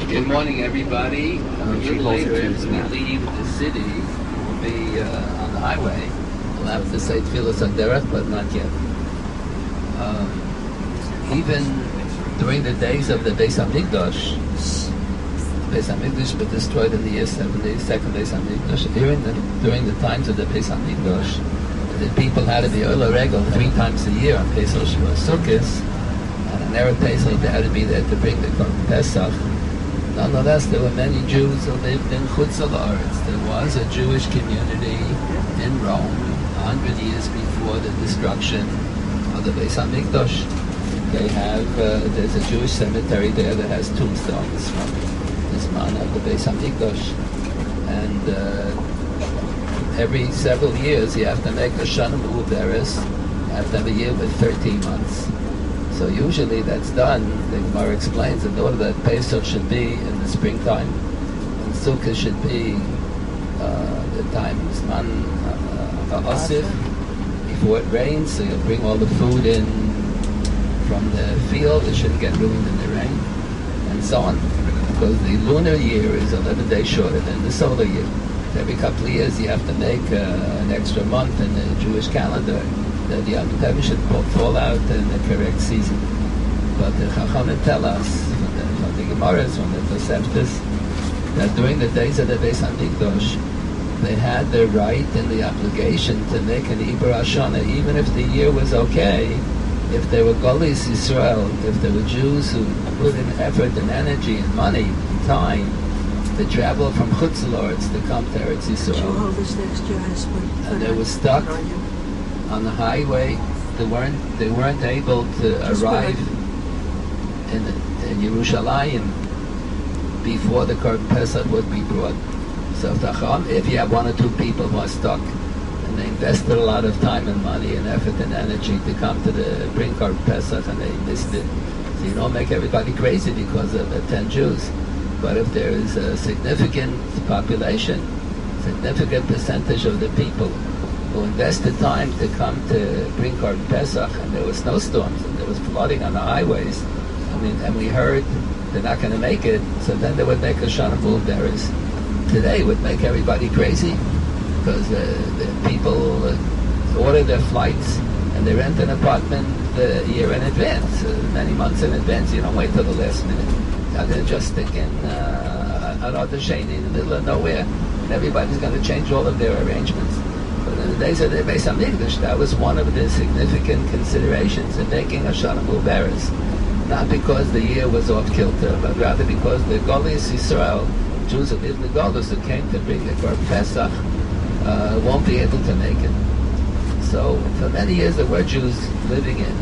Good morning, everybody. A little later, as we leave the city, we'll be on the highway. We'll have to say Tfilas HaDerech, but not yet. Even during the days of the Beis HaMikdash, Beis HaMikdash was destroyed in the year 70, second Beis HaMikdash. During the times of the Beis HaMikdash, the people had to be Ola Regel 3 times a year on Pesach Shavuos Sukkos, and on Erev Pesach they had to be there to bring the Korban Pesach. Nonetheless, there were many Jews who lived in Chutz La'aretz. There was a Jewish community in Rome 100 years before the destruction of the Beis HaMikdash. They have, there's a Jewish cemetery there that has tombstones from this man of the Beis HaMikdash. And every several years you have to make a Shana Ma'uberes. You have to have a year with 13 months. So usually that's done, the Gemara explains, in order that Pesach should be in the springtime, and Sukkah should be the time Zman Asif, before it rains, so you'll bring all the food in from the field, it shouldn't get ruined in the rain, and so on. Because the lunar year is 11 days shorter than the solar year. So every couple of years you have to make an extra month in the Jewish calendar, that the Yom Tov should fall out in the correct season. But the Chachamim tell us, from the Gemaras, from the Toseftas, that during the days of the Beis HaMikdash, they had the right and the obligation to make an Iber Hashanah, even if the year was okay, if there were Golis Yisrael, if there were Jews who put in effort and energy and money and time to travel from Chutz La'aretz to come to Eretz Yisrael, and they were stuck on the highway, they weren't able to arrive in Yerushalayim before the Korban Pesach would be brought. So if you have 1 or 2 people who are stuck and they invested a lot of time and money and effort and energy to come to bring Korban Pesach and they missed it, so you don't make everybody crazy because of 10 Jews. But if there is a significant population, significant percentage of the people who invested time to come to bring Korban Pesach, and there were snowstorms and there was flooding on the highways, and we heard they're not going to make it, so then they would make a Shana Ma'uberes. Today would make everybody crazy, because the people order their flights and they rent an apartment a year in advance, many months in advance. You don't wait till the last minute. Now they're just thinking Arad Sheni in the middle of nowhere, and everybody's going to change all of their arrangements. But in the days of the Beis HaMikdash, that was one of the significant considerations in making a Shana Ma'uberes. Not because the year was off kilter, but rather because the Golis Yisrael, Jews who lived in the Golis, who came to bring the Korban Pesach, won't be able to make it. So for many years there were Jews living in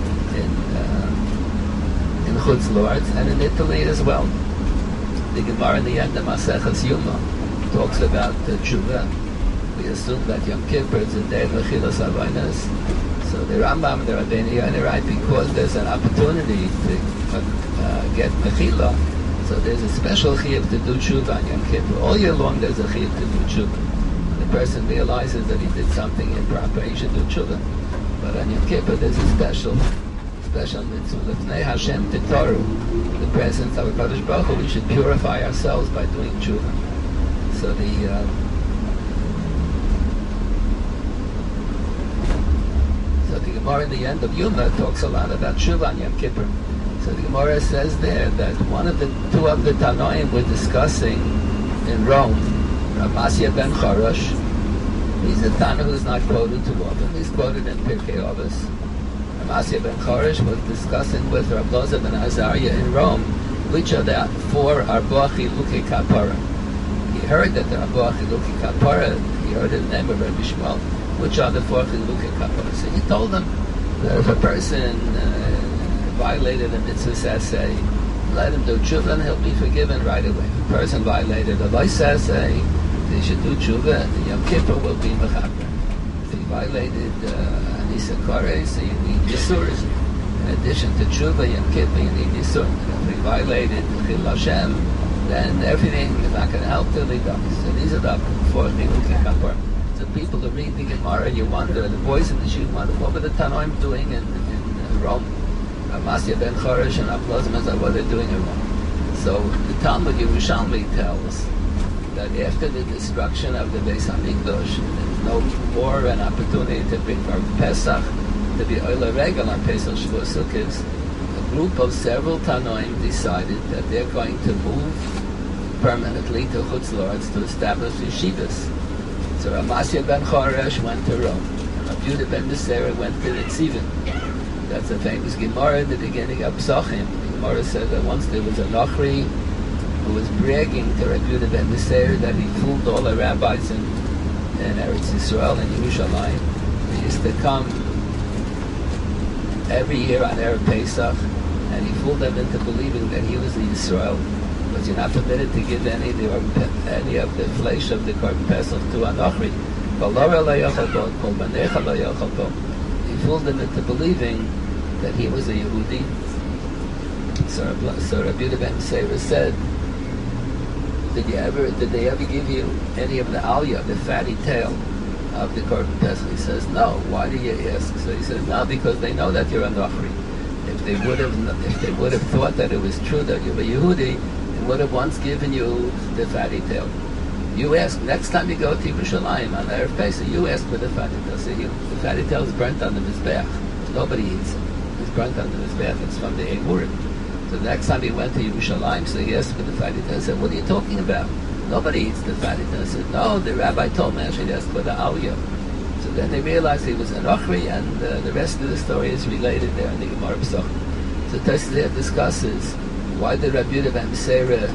Chutz La'aretz and in Italy as well. The Gemara in the end of Maseches Yuma talks about Tshuva. We assume that Yom Kippur is a day of Achilas Avonos. So the Rambam and the Rabbeinu Yonah write, because there's an opportunity to get Mechila, so there's a special chiyuv to do Tshuva on Yom Kippur. All year long there's a chiyuv to do Tshuva. When the person realizes that he did something improper, he should do Tshuva. But on Yom Kippur there's a special mitzvah. L'fnei Hashem Titoru, the presence of HaKadosh Baruch Hu, we should purify ourselves by doing Tshuva. So the Gemara in the end of Yuma talks a lot about Tshuva on Yom Kippur. So the Gemara says there that two of the Tanoim were discussing in Rome. Rav Masya ben Chorosh, he's a Tana who's not quoted too often. He's quoted in Pirkei Avos. Rav Masya ben Chorosh was discussing with Rav Loza ben Azariah in Rome which are the 4 Arba Chilukei Kapara. He heard that the Arba Chilukei Kapara, he heard the name of Rabbi Shmuel, which are the 4 Chilukei Kapara. So he told them that if a person violated a mitzvah essay, let him do tshuva and he'll be forgiven right away. If a person violated a vice essay, they should do tshuva and Yom Kippur will be mechaper. If he violated Anisa Kores, so you need Yisurim. In addition to tshuva, Yom Kippur, you need Yisurim. If he violated Chil Hashem, then everything is not going to help till he dies. So these are the 4 Chilukei Kapara. So people who read the Gemara and you wonder, the boys in the Shul wonder, what were the Tanoim doing in Rome? Masya ben Chorosh and Ablazim, what are they doing in Rome? So the Talmud Yerushalmi tells that after the destruction of the Beis Hamikdash, there's no more an opportunity to bring for Pesach, to be Oila Regel on Pesach Shavuot Sukkot. A group of several Tanoim decided that they're going to move permanently to Chutz La'aretz to establish yeshivas. So Ramasya ben Choresh went to Rome, and Rabbi Yehuda ben Beseira went to Tzivin. That's a famous Gemara in the beginning of Psachim. The Gemara said that once there was a Nochri who was bragging to Rabbi Yehuda ben Beseira that he fooled all the rabbis in Eretz Yisrael and Yerushalayim. He used to come every year on Erev Pesach, and he fooled them into believing that he was the Yisrael, because you're not permitted to give any of the flesh of the Korban Pesach to a Nochri. He fooled them into believing that he was a Yehudi. So Rabbi Yehuda ben Beseira said, did they ever give you any of the aliyah, the fatty tail of the Korban Pesach? He says, no. Why do you ask? So he says, no, because they know that you're a Nochri. If they would have thought that it was true that you're a Yehudi, they would have once given you the fatty tail. You ask, next time you go to Yerushalayim on Erev Pesach, you ask for the fatty tail. So the fatty tail is burnt on the Mizbeach. Nobody eats it. It's burnt on the Mizbeach. It's from the Eimurim. So the next time he went to Yerushalayim, so he asked for the fatty tail. He said, what are you talking about? Nobody eats the fatty tail. He said, no, the rabbi told me I should ask for the aliyah. So then they realized he was a Nochri, and the rest of the story is related there in the Gemara Pesachim. So Tosfos discusses, why did Rabbi Yehuda ben Beseira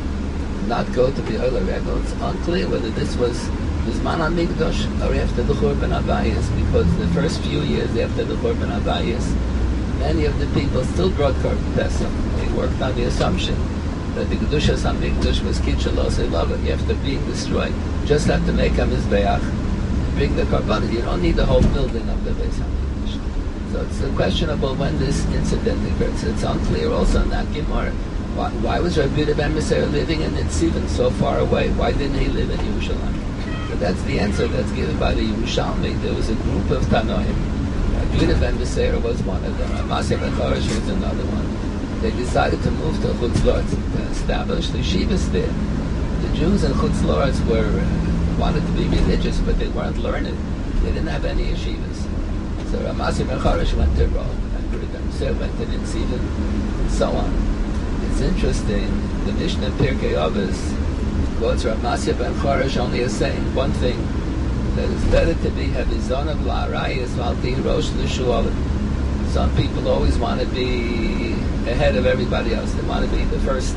not go to the Oila Regel? It's unclear whether this was Zman HaMikdash or after the Churban Abayis, because the first few years after the Churban Abayis, many of the people still brought Korban Pesach. They worked on the assumption that the Kedushas HaMikdash was Kitchelos Elava. After being destroyed, just have to make a Mizbeach, bring the Korban. You don't need the whole building of the Beis HaMikdash. So it's questionable when this incident occurred. So it's unclear also in that Gemara. Why was Rabbi Yehuda ben Beseira living in Tzivin so far away? Why didn't he live in Yerushalayim? So that's the answer that's given by the Yerushalmi. There was a group of Tanoim. Rabbi Yehuda ben Beseira was one of them. Ramasya ben Choresh was another one. They decided to move to Chutz La'aretz to establish the yeshivas there. The Jews in Chutz La'aretz wanted to be religious, but they weren't learned. They didn't have any yeshivas. So Ramasya ben Choresh went to Rome, and Rabbi Yehuda ben Beseira went to Tzivin, and so on. It's interesting, the Mishnah Pirkei Avos quotes Ramasya ben Choresh only as saying one thing, that it's better to be Havizonav La'arayis Valti Rosh L'Shualim. Some people always want to be ahead of everybody else. They want to be the first.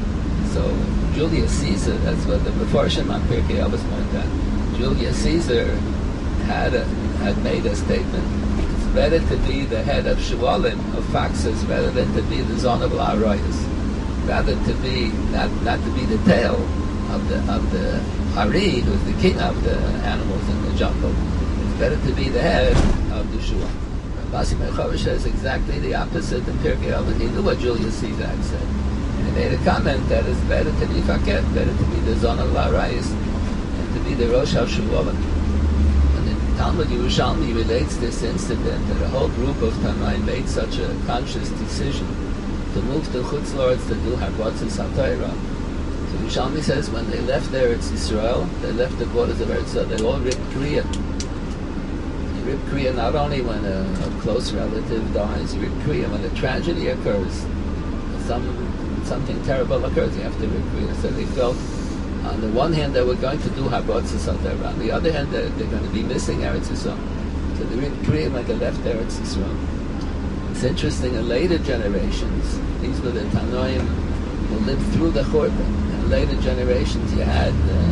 So Julius Caesar, that's what the Mefarshim on Pirkei Avos point out. Julius Caesar had made a statement. It's better to be the head of Shualim, of foxes, rather than to be the Zon of La'arayis. Rather to be not to be the tail of the Hari, who's the king of the animals in the jungle. It's better to be the head of the Shua. Ramasya ben Choresh says exactly the opposite in Pirkei Avos. He knew what Julius Caesar had said. And he made a comment that it's better to be Faket, better to be the Zon of La'arayis, and to be the Rosh HaShualim. And the Talmud Yerushalmi relates this incident that a whole group of Tanaim made such a conscious decision to move to Chutz La'aretz to do Harbotzes HaTorah. So Yerushalmi says when they left Eretz Yisrael, they left the borders of Eretz Yisrael, they all ripped Kriya. You rip Kriya not only when a close relative dies, you rip Kriya when a tragedy occurs, something terrible occurs, you have to rip Kriya. So they felt, on the one hand, they were going to do Harbotzes HaTorah, on the other hand, they're going to be missing Eretz Yisrael. So they ripped Kriya when they left Eretz Yisrael. It's interesting, in later generations, these were the Tanoim who lived through the Churban. In later generations, you had,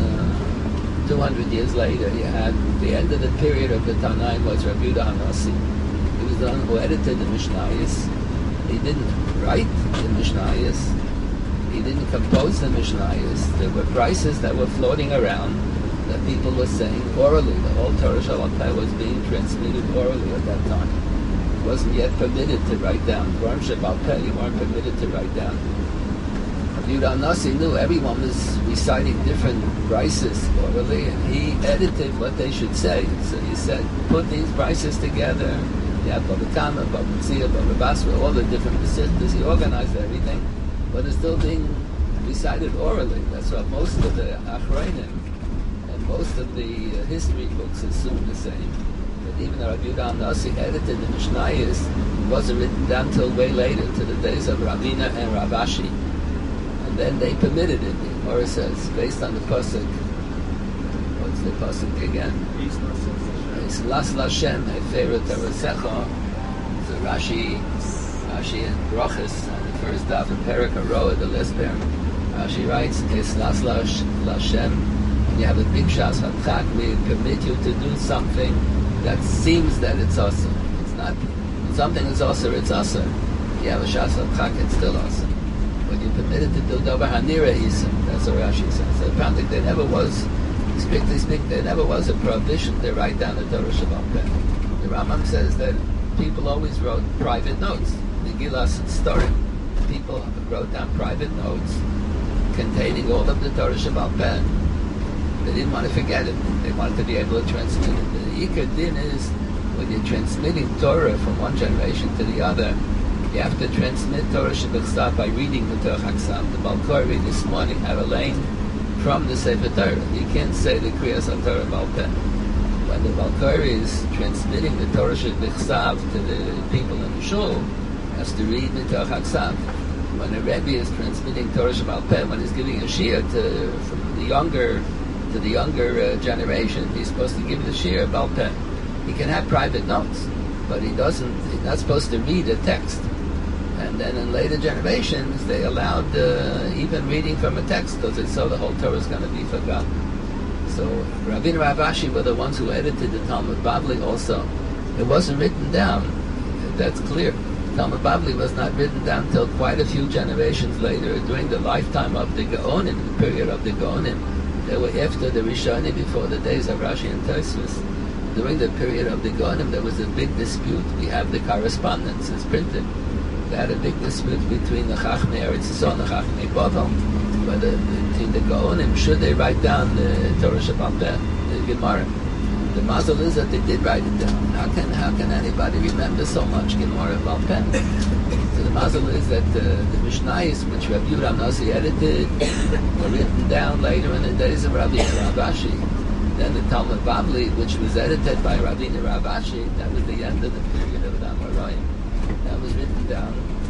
200 years later, you had the end of the period of the Tanoim was Rabbi Yehuda HaNasi. He was the one who edited the Mishnayos. He didn't write the Mishnayos. He didn't compose the Mishnayos. There were prices that were floating around that people were saying orally. The whole Torah Shabbat was being transmitted orally at that time. Wasn't yet permitted to write down. Dvarim Shebal Peh, you weren't permitted to write down. Rabbi Yehuda HaNasi knew everyone was reciting different prices orally, and he edited what they should say. So he said, put these prices together. You have Baba Kama, Baba Tzia, Baba Basra, all the different sisters. He organized everything, but it's still being recited orally. That's what most of the Achronim and most of the history books assume the same. But even the Rabbi Yehuda Nasi edited the Mishnayos, it wasn't written down till way later, to the days of Ravina and Rav Ashi. And then they permitted it. The Gemara says, based on the pasuk. What's the pasuk again? It's Las Lashem Heferet Tarasecha. So Rashi and Brochus on the first daf in Perek Haroah, the last pair. Rashi writes, "Es Las Lashem." When you have a big shas hatchak, we permit you to do something that seems that it's awesome. It's not. When something is awesome, it's awesome. You have a shas hatchak, it's still awesome. When you're permitted to do davar hanira isim, that's what Rashi says. So apparently there never was, strictly speaking, there never was a prohibition to write down the Torah Shabbat Peh. The Rambam says that people always wrote private notes. The Gilas Storim, people wrote down private notes containing all of the Torah Shabbat Peh. They didn't want to forget it. They wanted to be able to transmit it. The Ikar Din is, when you're transmitting Torah from one generation to the other, you have to transmit Torah Shebechsav by reading the Torah Chaksam. The Balkori this morning had a lane from the Sefer Torah. You can't say the Kriyas HaTorah Baal Peh. When the Balkori is transmitting the Torah Shebechsav to the people in the shul, he has to read the Torah Chaksam. When a Rebbe is transmitting Torah Shebaal Peh, when he's giving a shiur from the younger to the younger generation, he's supposed to give the shiur Baal Peh. He can have private notes, but he's not supposed to read a text. And then in later generations, they allowed even reading from a text, because they saw the whole Torah is going to be forgotten. So Ravina and Rav Ashi were the ones who edited the Talmud Bavli also. It wasn't written down, that's clear. Talmud Bavli was not written down till quite a few generations later, during the lifetime of the Gaonim, the period of the Gaonim. They were after the Rishonim, before the days of Rashi and Tosfos. During the period of the Gaonim, there was a big dispute. We have the correspondence, it's printed. They had a big dispute between the Chachmei Eretz Yisrael and the Chachmei Bavel, whether between the Gaonim, should they write down the Torah Shebaal Peh, the Gemara. The mazel is that they did write it down. How can anybody remember so much Gemara Baal Peh? So the mazel is that the Mishnayos, which Rabbi Yehuda Nasi edited, were written down later in the days of Rabbi and Rav Ashi. Then the Talmud Bavli, which was edited by Rabbi and Rav Ashi, that was the end of the period of the Amoraim. That was written down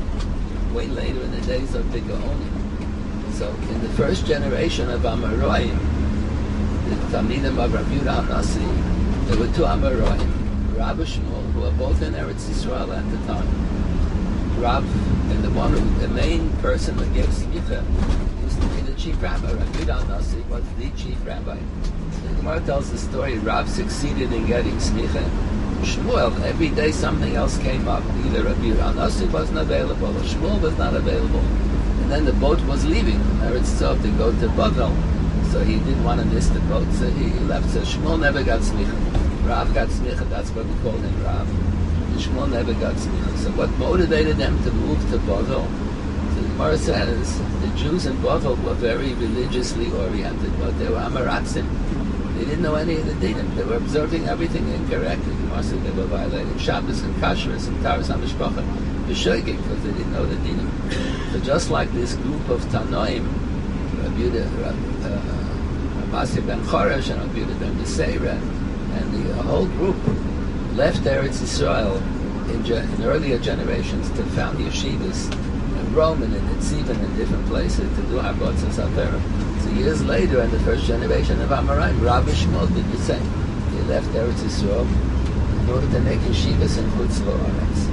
way later in the days of the Gaonim. So in the first generation of Amoraim, the Talmidim of Rabbi Yehuda Nasi, there were two Amoraim, Rav and Shmuel, who were both in Eretz Yisrael at the time. Rav, and the main person who gave smicha used to be the chief rabbi. Rabbi Yehuda Nasi was the chief rabbi. The Gemara tells the story, Rav succeeded in getting smicha. Shmuel, every day something else came up. Either Rabbi Yehuda Nasi wasn't available, or Shmuel was not available. And then the boat was leaving from Eretz Yisrael to go to Bavel. So he didn't want to miss the boat, so he left. So Shmuel never got smicha. Rav got smicha, that's what we called him Rav. And Shmuel never got smicha. So what motivated them to move to Bavel? So the Gemara says the Jews in Bavel were very religiously oriented, but they were Amaratzim. They didn't know any of the dinim. They were observing everything incorrectly. The Gemara said they were violating Shabbos and Kashrus and Taras HaMishpacha, B'Shoigig, because they didn't know the dinim. So just like this group of Tanoim, Rabbi Yehuda, Masih ben Choresh and Rabbi Yehuda ben Beseira, and the whole group left Eretz Yisrael in earlier generations to found yeshivas in Rome and in Tzivan and different places to do Harbotz and Satara. So years later, in the first generation of Amoraim, Rav Shmuel did the same. He left Eretz Yisrael in order to make yeshivas in Chutz La'aretz.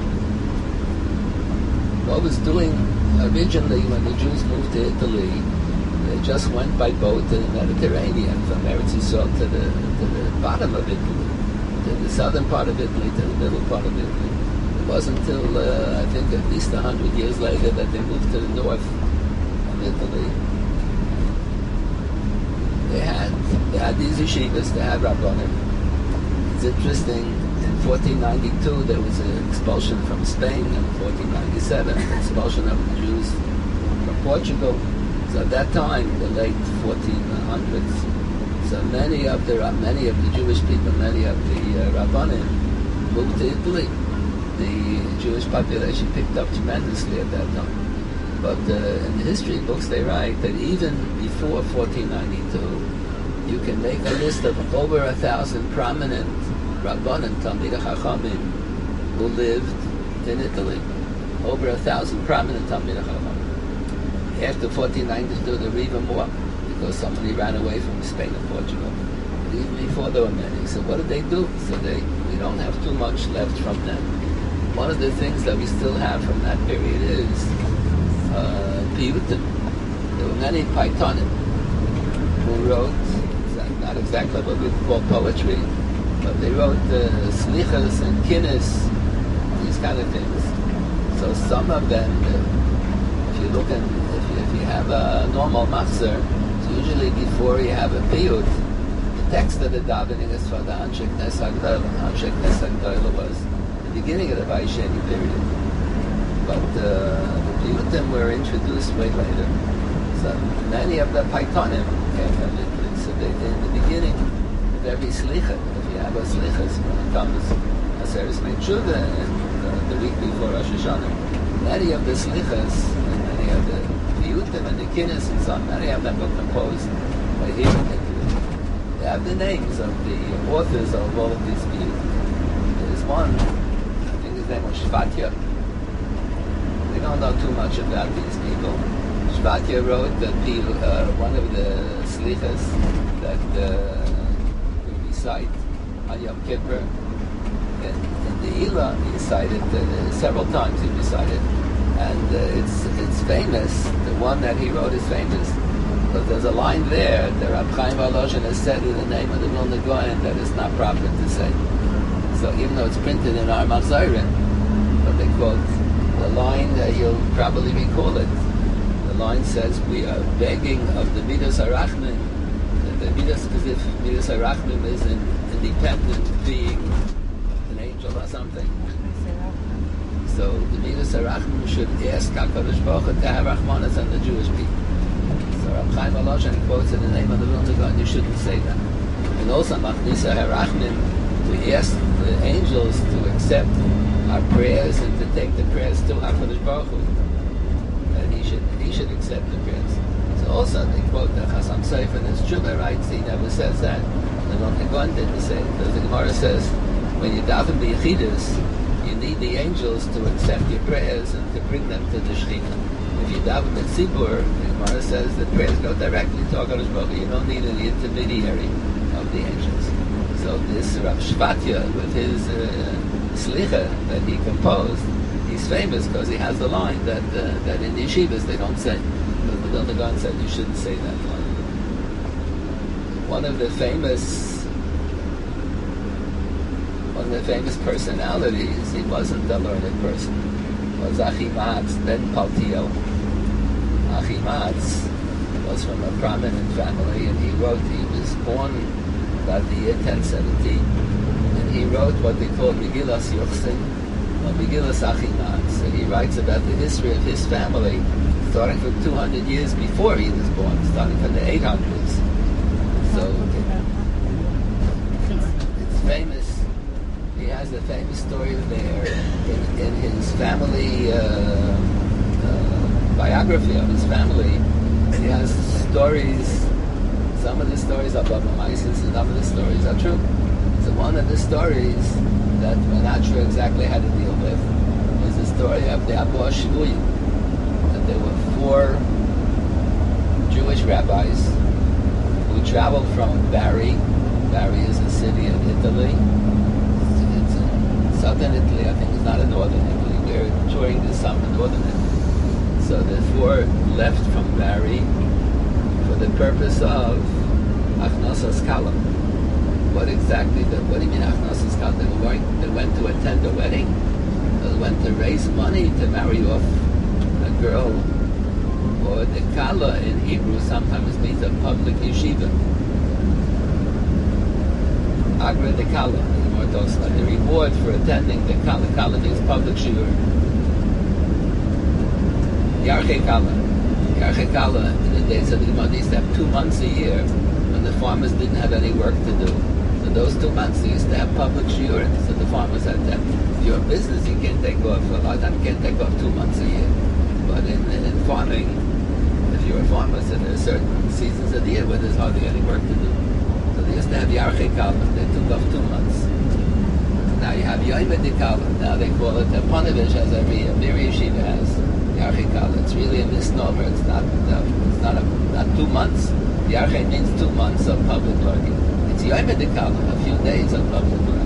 What was doing originally when the Jews moved to Italy, they just went by boat to the Mediterranean, from Eretz Yisrael to the bottom of Italy, to the southern part of Italy, to the middle part of Italy. It wasn't until, I think, at least 100 years later that they moved to the north of Italy. They had these yeshivas, they had Rabbanim. It's interesting, in 1492 there was an expulsion from Spain, in 1497 an expulsion of the Jews from Portugal. So at that time, the late 1400s, so many of the Jewish people, many of the Rabbanim moved to Italy. The Jewish population picked up tremendously at that time. But in the history books they write that even before 1492, you can make a list of over 1,000 prominent Rabbanim, Talmidei Chachamim, who lived in Italy. Over 1,000 prominent Talmidei Chachamim. After 1492, there were even more, because somebody ran away from Spain and Portugal. But even before there were many. So what did they do? So we don't have too much left from them. One of the things that we still have from that period is Piyutim. There were many Paitonim who wrote, not exactly what we call poetry, but they wrote Slichas and Kinnis, these kind of things. So some of them, if you look at, if you have a normal machzor, so usually before you have a piyut, the text of the davening is for the Anshek Nes HaGdolah. Anshek Nes HaGdolah was the beginning of the Vaisheni period. But the piyutim were introduced way later. So many of the Paitonim came from Italy. So in the beginning of every slicha, if you have a slichas, when it comes Aseres Meitshuva and the week before Rosh Hashanah, many of the slichas and many of the piyutim and the kinnis and so on, many of them were composed by here in Italy. They have the names of the authors of all of these piyutim. There's one, I think his name was Shvatya. We don't know too much about these people. Shvatya wrote one of the slichas that we recite on Yom Kippur. In the Ila, he recited several times. He recited, and it's famous. The one that he wrote is famous, but there's a line there that Rab Chaim Volozhin has said in the name of the Vilna Gaon that is not proper to say. So even though it's printed in our Mazorin, but they quote the line that you'll probably recall it. The line says, "We are begging of the Midas Harachmim." The Midas, as if Midas Harachmim is an independent being, an angel or something. So the Midas Harachmim should ask HaKadosh Baruch Hu to have Rachmanas on the Jewish people. So Rab Chaim Volozhin quotes in the name of the Vilna Gaon, you shouldn't say that. And also Machnisa Harachmim, we ask the angels to accept our prayers and to take the prayers to HaKadosh Baruch Hu. And he should accept the prayers. So also they quote the Chasam Sofer in his Tshuva writes, he never says that. The Vilna Gaon didn't say it. Because the Gemara says, when you daven the Yechidus, you need the angels to accept your prayers and to bring them to the Shekhinah. If you daven the Tzibur, the Gemara says the prayers go directly to HaKadosh Baruch Hu. You don't need any intermediary of the angels. So this Rav Shvatya, with his slicha that he composed, he's famous because he has the line that in the yeshivas they don't say. The Vilna Gaon said you shouldn't say that line. One of the famous personalities, he wasn't a learned person, was Achimatz ben Paltiel. Achimatz was from a prominent family, and he was born about the year 1070, and he wrote what they call Megillas Yochsin, or Megillas Achimatz, and he writes about the history of his family, starting from 200 years before he was born, starting from the 800s. So it's famous. He has a famous story there in his family biography of his family. He has stories. Some of the stories are Baba Maisis, and some of the stories are true. So one of the stories that we're not sure exactly how to deal with is the story of the Abu Shvuyim. That there were 4 Jewish rabbis who traveled from Bari. Bari is a city in Italy. It's in southern Italy. I think it's not in northern Italy. We're touring this summer in northern Italy. So the 4 left from Bari for the purpose of Achnasas Kala. What do you mean Achnasas Kala? They went to attend a wedding. They went to raise money to marry off a girl. Or the Kala in Hebrew sometimes means a public yeshiva. Agra de Kala. The Gemara talks about the reward for attending the Kala. Kala means public shiur. Yarchei Kala. Yarchei Kala, in the days of the Gemara, they used to have 2 months a year when the farmers didn't have any work to do. So those 2 months they used to have public shiur, so the farmers had that. If you're a business, you can't take off, a lot of time you can't take off 2 months a year. But in farming, if you're a farmer, so there are certain seasons of the year where there's hardly any work to do. So they used to have Yarchei Kalman. They took off 2 months. Now you have Yom Kalman. Now they call it, Ponevezh has every yeshiva has Yarchei Kalman. It's really a misnomer. It's not 2 months. Yarchei means 2 months of public learning. It's Yom Kalman, a few days of public learning.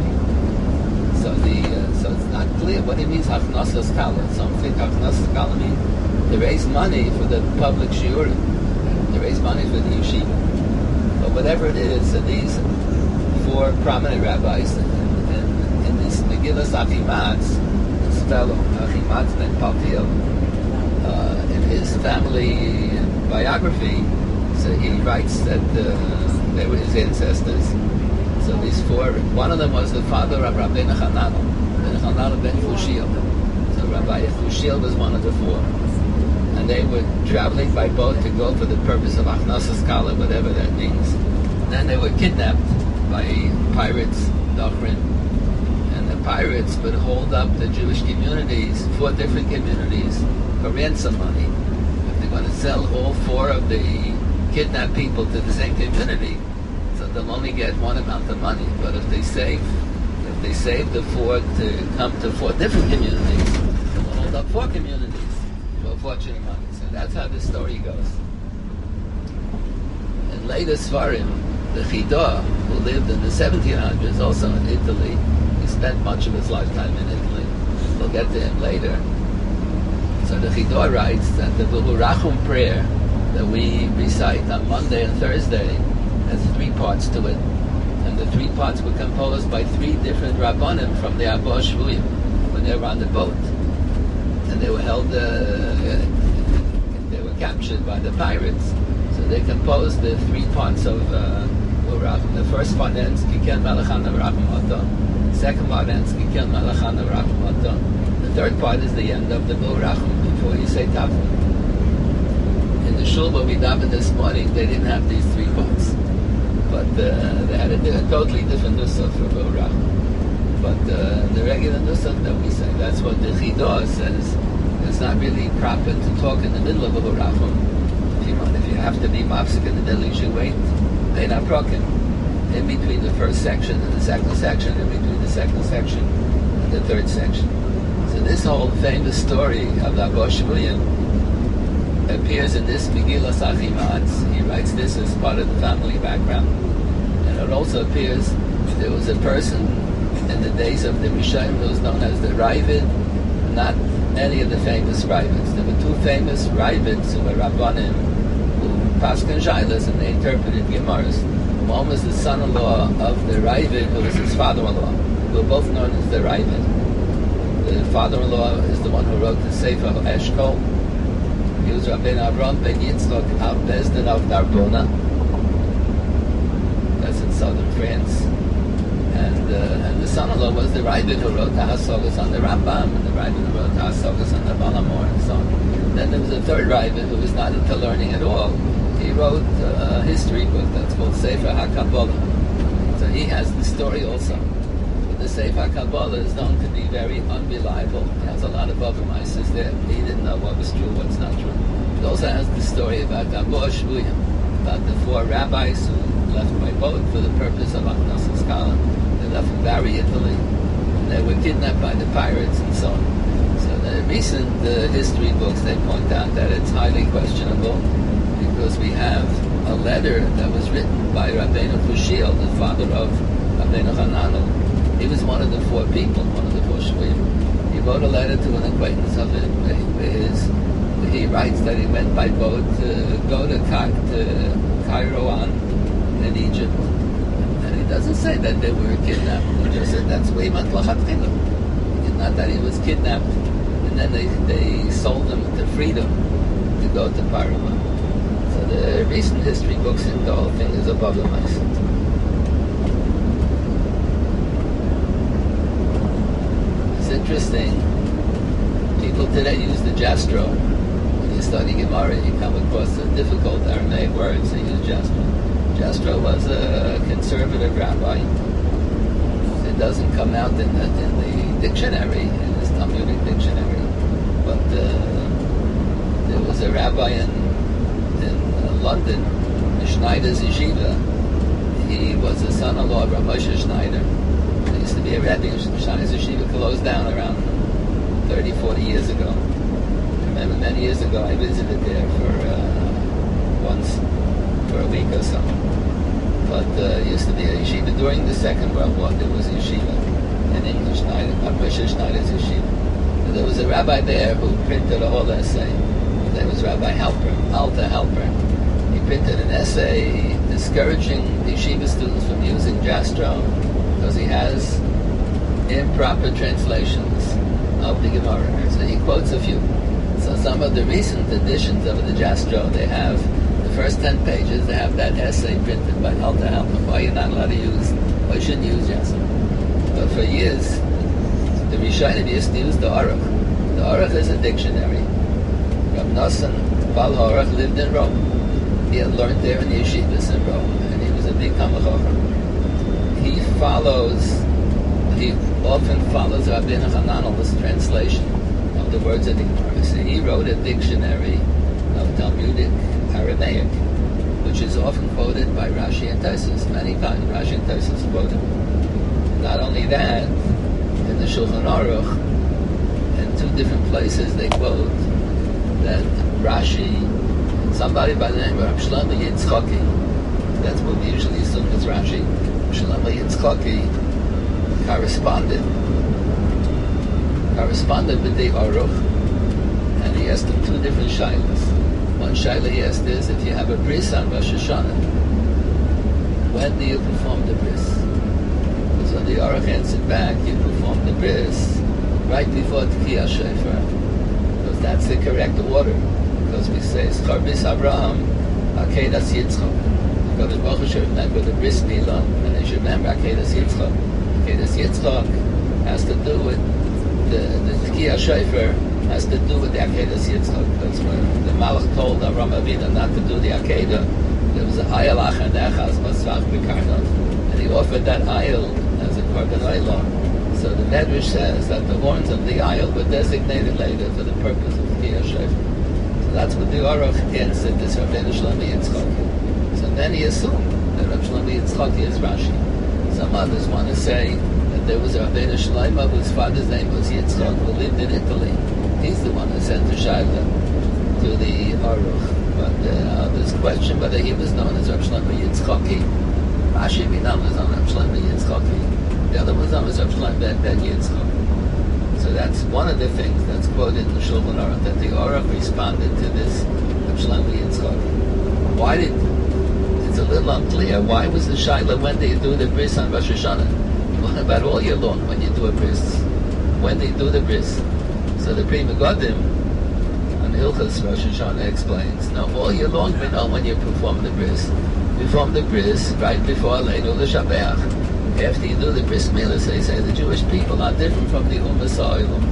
So it's not clear what it means Hachnosas Kala. Some think Hachnosas Kala means to raise money for the public shiurim, to raise money for the yeshiva. But whatever it is, so these 4 prominent rabbis in this Megillas Achimatz, this fellow Achimatz ben Paltiel, in his family biography, so he writes that they were his ancestors. So these 4, one of them was the father of Rabbeinu Hananel ben Fushiel. So Rabbi Fushiel was one of the 4. And they were traveling by boat to go for the purpose of Achnasas Kala, whatever that means. And then they were kidnapped by pirates, Dochrin. And the pirates would hold up the Jewish communities, 4 different communities, for ransom money. If they're going to sell all 4 of the kidnapped people to the same community, so they'll only get one amount of money. But if they save the 4 to come to 4 different communities, they'll hold up 4 communities for fortune and money. So that's how the story goes. In later Svarim, the Chidah, who lived in the 1700s, also in Italy, he spent much of his lifetime in Italy. We'll get to him later. So the Chidah writes that the V'hurachum prayer that we recite on Monday and Thursday has 3 parts to it. And the 3 parts were composed by 3 different Rabbanim from the Abba Shvuyim when they were on the boat. And they were held, they were captured by the pirates. So they composed the 3 parts of Urachim. The first part ends, Kiken Malachan Urachim Aton. The second part ends, Kiken Malachan Urachim Aton. The third part is the end of the Urachim, before you say Tafel. In the shul where we davened this morning, they didn't have these 3 parts. But they had a totally different nusach for Urachim. But the regular nusach that we say, that's what the Chidah says. It's not really proper to talk in the middle of a Urachim. If you have to be mafsik in the middle, you should wait. Bein haprokim, in between the first section and the second section, in between the second section and the third section. So this whole famous story of the Abba Shvuyim appears in this Megillas Achimatz. He writes this as part of the family background. And it also appears there was a person in the days of the Rishonim who was known as the Ravid, not any of the famous Ravids. There were 2 famous Ravids who were Rabbanim, who Paskan Shailas, and they interpreted Gemaras. One was the son-in-law of the Ravid, who was his father-in-law. They were both known as the Ravid. The father-in-law is the one who wrote the Sefer Eshkol. He was Rabbeinu Avram ben Yitzchok av Bezdin of Narbona. That's in southern France. And the son-in-law was the Ravid who wrote the Hasogas on the Rambam, and the Ravid who wrote the Hasogas on the Balamor, and so on. Then there was a third Ravid who was not into learning at all. He wrote a history book that's called Sefer HaKabbalah. So he has the story also. But the Sefer HaKabbalah is known to be very unreliable. It has a lot of overmises there. He didn't know what was true, what's not true. It also has the story about Abba Shvuyim, about the 4 rabbis who left by boat for the purpose of Achnasas Kala. They left from Bari, Italy, and they were kidnapped by the pirates and so on. So the recent history books, they point out that it's highly questionable, because we have a letter that was written by Rabbeinu Fushiel, the father of Rabbeinu Hananel. He was one of the 4 people, one of the 4 Shvuyim. He wrote a letter to an acquaintance of him, where he writes that he went by boat to go to Cairo in Egypt. And he doesn't say that they were kidnapped. He just said that's way Matlachat. Not that he was kidnapped, and then they sold him to freedom to go to Parama. So the recent history books in the whole thing is above the mice. It's interesting. People today use the Jastro. When you study Gemara, you come across the difficult Aramaic words. They use Jastro. Jastro was a conservative rabbi. It doesn't come out in the dictionary, in this Talmudic dictionary, but a rabbi in London, Schneider's yeshiva. He was the son-in-law of Rav Moshe Schneider. There used to be a rabbi in Schneider's yeshiva, closed down around 30, 40 years ago. I remember many years ago I visited there once for a week or so. But it used to be a yeshiva. During the Second World War, there was a yeshiva in English, Rav Moshe Schneider's yeshiva. But there was a rabbi there who printed a whole essay. His name was Rabbi Alta Halper. He printed an essay discouraging the yeshiva students from using Jastrow because he has improper translations of the Gemara. So he quotes a few. So some of the recent editions of the Jastrow, they have the first 10 pages, they have that essay printed by Alta Halper. Why you're not allowed to use, why you shouldn't use Jastrow. But for years, the Rishonim used to use the Aruch. The Aruch is a dictionary. Rav Nosson Bal Aruch lived in Rome. He had learned there in the yeshivas in Rome, and he was a big Talmid Chacham. He often follows Rabbeinu Hananel's translation of the words of the Gemara. So he wrote a dictionary of Talmudic Aramaic, which is often quoted by Rashi and Tosfos. Many times Rashi and Tosfos quote it. Not only that, in the Shulchan Aruch, in two different places they quote that Rashi, somebody by the name of Rav Shlomo Yitzchaki, that's what we usually assume is Rashi, Shlomo Yitzchaki corresponded with the Aruch, and he asked him two different shaylas. One shayla he asked is, if you have a bris on Rosh Hashanah, when do you perform the bris? So the Aruch answered back, you perform the bris right before Tkiyah Shofar, because that's the correct order. Because we say, Schar Bris Abraham, Akedas Yitzchak. Because the Baruch Hu should remember the bris milah, and they should remember Akedas Yitzchak. Akedas Yitzchak has to do with the Tkiyah Shofar has to do with the Akedas Yitzchak. That's when the Malach told Avram Avinu not to do the Akedah. There was a Ayel Achad Echaz Masvach B'Karnot, and he offered that Ayel as a Korban Olam. So the Medrash says that the horns of the Ayel were designated later for the purpose of Tkiyah Shofar. That's what the Aruch answered this Rabbeinu Shlomo Yitzchaki. So many assume that Rabbi Shlomo Yitzchaki is Rashi. Some others want to say that there was a Rabbeinu Shlomo whose father's name was Yitzchak, who lived in Italy. He's the one who sent the Shaila to the Aruch. But others question whether he was known as Rabbi Shlomo Yitzchaki. Rashi be known as Rabbi Shlomo Yitzchaki. The other was known as Rabbi Shlomo ben Yitzchak. So that's one of the things that's quoted in the Shulchan Aruch, that the Aruch responded to this of Shlomo Yitzchak. Why did, it's a little unclear, why was the Shaila, when do you do the bris on Rosh Hashanah? What about all year long when you do a bris? When do you do the bris? So the Pri Megadim on Hilchas Rosh Hashanah explains, no, all year long we know when you perform the bris. Perform the bris right before Aleinu L'Shabeach. After you do the bris milah, so you say the Jewish people are different from the Ummah Ha'olam,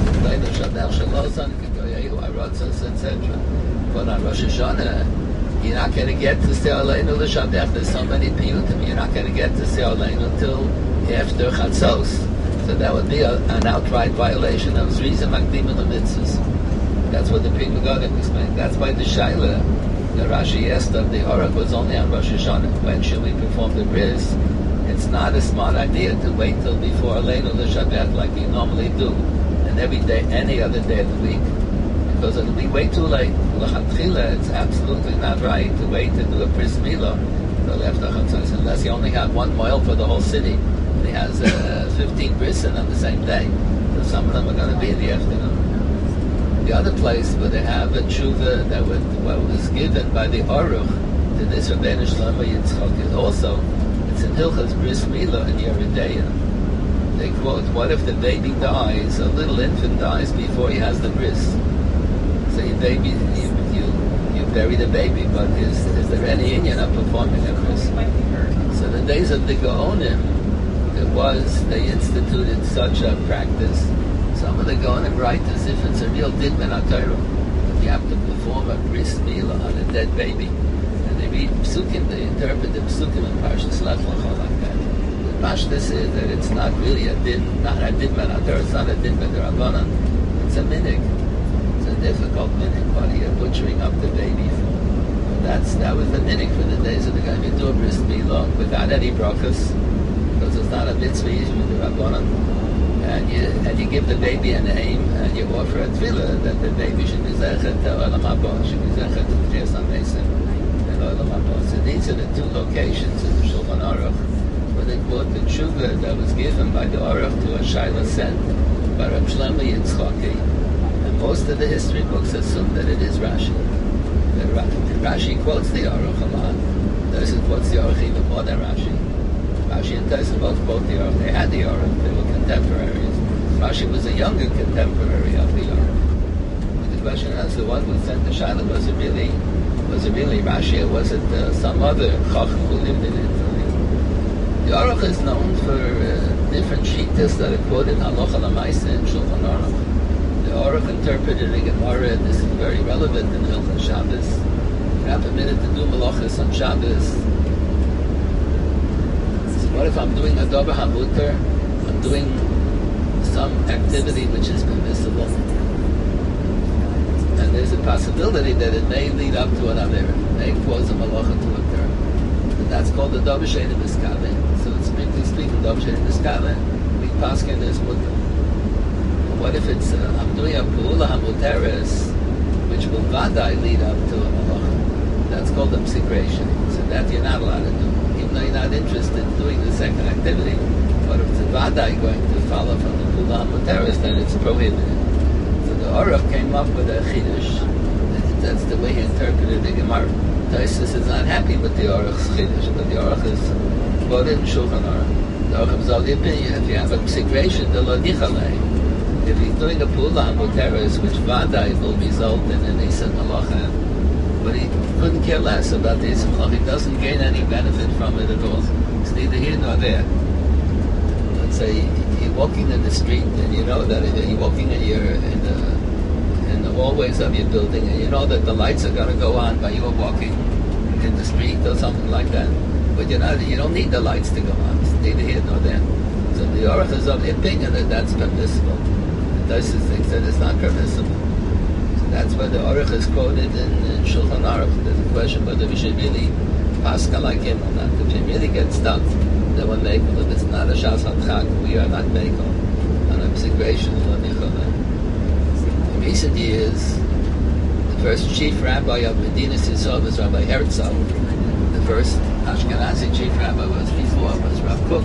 etc. But on Rosh Hashanah, you're not going to get to say Aleinu L'Shabech. There's so many piyutim, you're not going to get to say Aleinu until after Chatzos. So that would be an outright violation of Zriza Makdim and the Mitzvahs. That's what the Pri Megadim explained. That's why the Shaila, the Rashi asked of the Aruch, was only on Rosh Hashanah. When should we perform the bris? It's not a smart idea to wait till before Aleinu L'Shabbat like you normally do, and every day, any other day of the week, because it'll be way too late. L'chatchila, it's absolutely not right to wait to do a bris milah till after Chatzos, unless you only have one mile for the whole city. And he has 15 brisin on the same day, so some of them are going to be in the afternoon. The other place where they have a tshuva that was given by the Aruch to this Rabbeinu Shlomo Yitzchak is also, it's in Hilchas Bris Milah in Yeridea. They quote, what if the baby dies, a little infant dies before he has the bris? So you bury the baby, but is there any inyan of performing a bris? So the days of the Gaonim, they instituted such a practice. Some of the Gaonim write as if it's a real din ben HaTorah. You have to perform a bris milah on a dead baby. And they read psukim, they interpret the psukim in Parshas Lech Lecha like that. The Pashtus is that it's not really a din, not a din ben HaTorah, it's not a din ben Rabbanan. It's a minig. It's a difficult minhag. What are you butchering up the baby for? That was the minhag for the days of the guy who do a bris milah without any brachas, because it's not a mitzvah with the rabbanon. And you give the baby a name, and you offer a tefillah that the baby should be zechet to olam haba, should be zechet to Tchias HaMesim and olam haba. So these are the two locations in the Shulchan Aruch where they quote the tshuva that was given by the Aruch to a Shaila sent by Reb Shlomo Yitzchaki. And most of the history books assume that it is Rashi. Rashi quotes the Aruch a lot. Tosfos quotes the Aruch even more than Rashi. Rashi and Tosfos both quote the Aruch. They had the Aruch. They were contemporaries. Rashi was a younger contemporary of the Aruch. But the question is, the one who sent the Shaila, was it really Rashi, or was it some other Chacham who lived in Italy? The Aruch is known for different shittas that are quoted in Halacha L'Maaseh and Shulchan Aruch. The Aruch interpreted the Gemara, and this is very relevant in Hilchos Shabbos. You're not permitted to do malachas on Shabbos. So what if I'm doing a davar hamutar? I'm doing some activity which is permissible, and there's a possibility that it may lead up to an avera, may cause a malacha to occur. And that's called the davar she'eino miskaven. So it's strictly speaking, davar she'eino miskaven, we paskin is mutar. What if it's I'm doing a pu'ula hamuteres, which will vadai lead up to a malacha? That's called obsecration. So that you're not allowed to do, even though you're not interested in doing the second activity. But if it's a vadai going to follow from the pu'ula hamuteres, then it's prohibited. So the Aruch came up with a chidush. That's the way he interpreted the Gemara. Tosfos is not happy with the Aruch's chidush, but the Aruch is quoted in Shulchan Aruch. The Aruch is of the opinion, if you have obsecration, the lo dichalei. If he's doing a pu'ula hamuteres, which vadai will result in an isan malacha, but he couldn't care less about the isan malacha, he doesn't gain any benefit from it at all. It's neither here nor there. Let's say you're walking in the street, and you know that you're walking in the hallways of your building, and you know that the lights are going to go on while you're walking in the street or something like that. But you don't need the lights to go on. It's neither here nor there. So the Aruch is of the opinion that that's permissible. Tosfos thinks that it's not permissible. So that's why the Aruch is quoted in Shulchan Aruch. There's a question whether we should really pascha like him or not. If you really get stuck, then we're mekel. If it's not a shas hadchak, we are not mekel. On obsecration, in recent years, the first chief rabbi of Medina Yisrael was Rabbi Herzog. The first Ashkenazi chief rabbi was Rav Kook.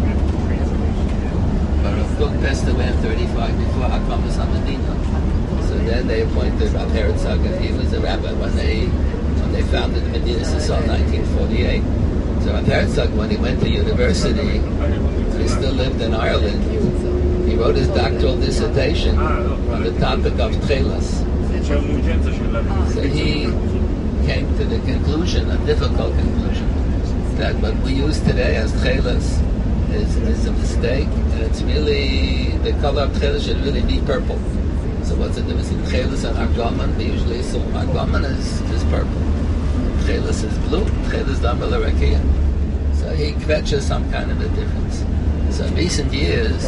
But Rav Kook passed away in 35 before Hakamas HaMedina. So then they appointed Rav Herzog, and he was the rabbi when they founded Medina Yisrael in 1948. So Rav Herzog, when he went to university, he still lived in Ireland. He wrote his doctoral dissertation on the topic of tchelas. So he came to the conclusion, a difficult conclusion, that what we use today as tchelas is a mistake, and it's really, the color of tchelas should really be purple. So what's the difference between tchelas and argaman? We usually assume argaman is purple. Tchelas is blue, tchelas damar l'rakia. So he kvetches some kind of a difference. So in recent years,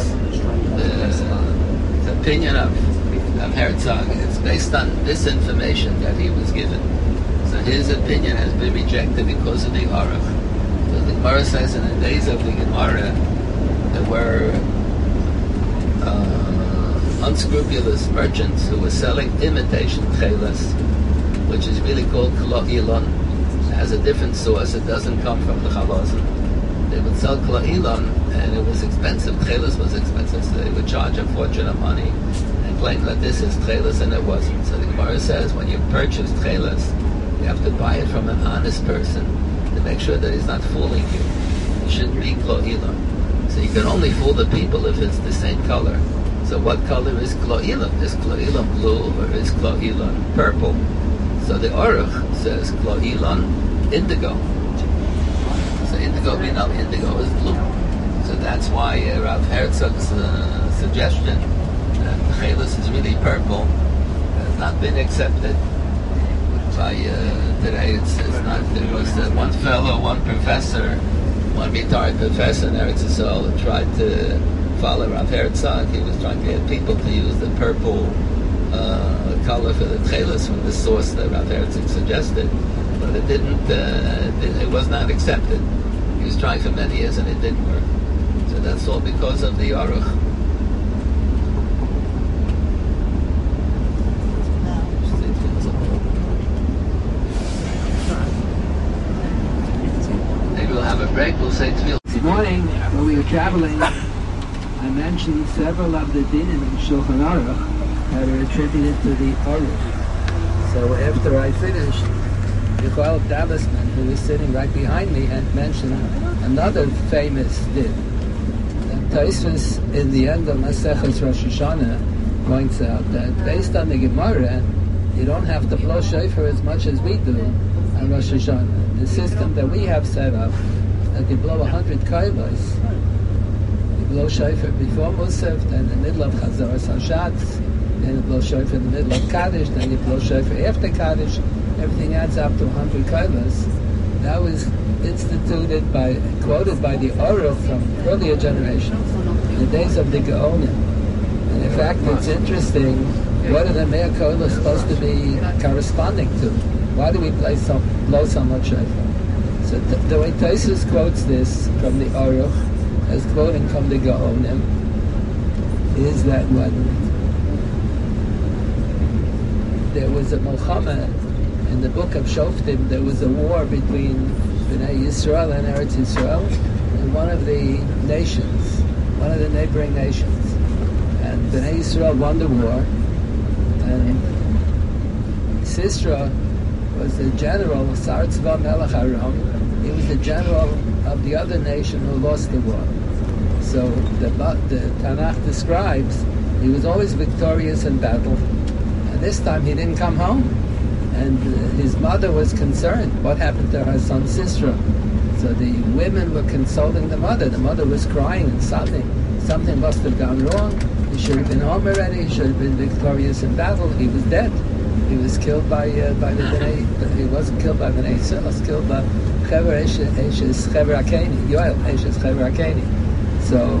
the opinion of Herzog is based on this information that he was given. So his opinion has been rejected because of the Aruch. So the Gemara says in the days of the Gemara, there were unscrupulous merchants who were selling imitation tchelas, which is really called klo ilon. It has a different source. It doesn't come from the chalazim. They would sell klo ilon, and it was expensive. Tchelas was expensive, so they would charge a fortune of money and claim that this is tchelas, and it wasn't. So the Gemara says when you purchase tchelas, you have to buy it from an honest person to make sure that he's not fooling you. It shouldn't be klo ilon. So you can only fool the people if it's the same color. So what color is klo ilon? Is klo ilon blue or is klo ilon purple? So the Aruch says klo ilon indigo. So indigo, we know indigo is blue. So that's why Rav Herzog's suggestion that the tchelas is really purple has not been accepted by today. It's not. There was one fellow, one professor, one retired professor in Eretz Yisrael who tried to follow Rav Herzog. He was trying to get people to use the purple color for the tchelas from the source that Rav Herzig suggested, but it didn't. It was not accepted. He was trying for many years and it didn't work. So that's all because of the Aruch. Maybe we'll have a break. We'll say tefillah. This morning, when we were traveling, I mentioned several of the dinim in Shulchan Aruch that are attributed to the Aruch. So after I finished, Yochel Davisman, who was sitting right behind me, had mentioned another famous din. And Tosfos, in the end of Maseches Rosh Hashanah, points out that based on the Gemara, you don't have to blow shofar as much as we do on Rosh Hashanah. The system that we have set up, that you blow 100 kailos, you blow shofar before Musaf, then in the middle of Chazaras Hashatz, then you blow shofar in the middle of Kaddish, then you blow shofar after Kaddish, everything adds up to 100 kailos. That was instituted quoted by the Aruch from earlier generations, in the days of the Gaonim. And in fact, it's interesting, what are the Mea Kailos supposed to be corresponding to? Why do we blow so much shofar? So the way Tosfos quotes this from the Aruch, as quoting from the Gaonim, is that when there was a Milchama in the book of Shoftim, there was a war between Bnei Yisrael and Eretz Yisrael and one of the nations, one of the neighboring nations. And Bnei Yisrael won the war, and Sisra was the general, Sar Tzva Melech Aram. He was the general of the other nation who lost the war. So the Tanakh describes he was always victorious in battle, and this time he didn't come home. And his mother was concerned. What happened to her son Sisra? So the women were consoling the mother. The mother was crying and sobbing. Something must have gone wrong. He should have been home already. He should have been victorious in battle. He was dead. He was killed by the Bnei. He wasn't killed by Bnei Yisrael. He was killed by Chever Eshes Chever Akeni. Yoel Eshes Chever Akeni. So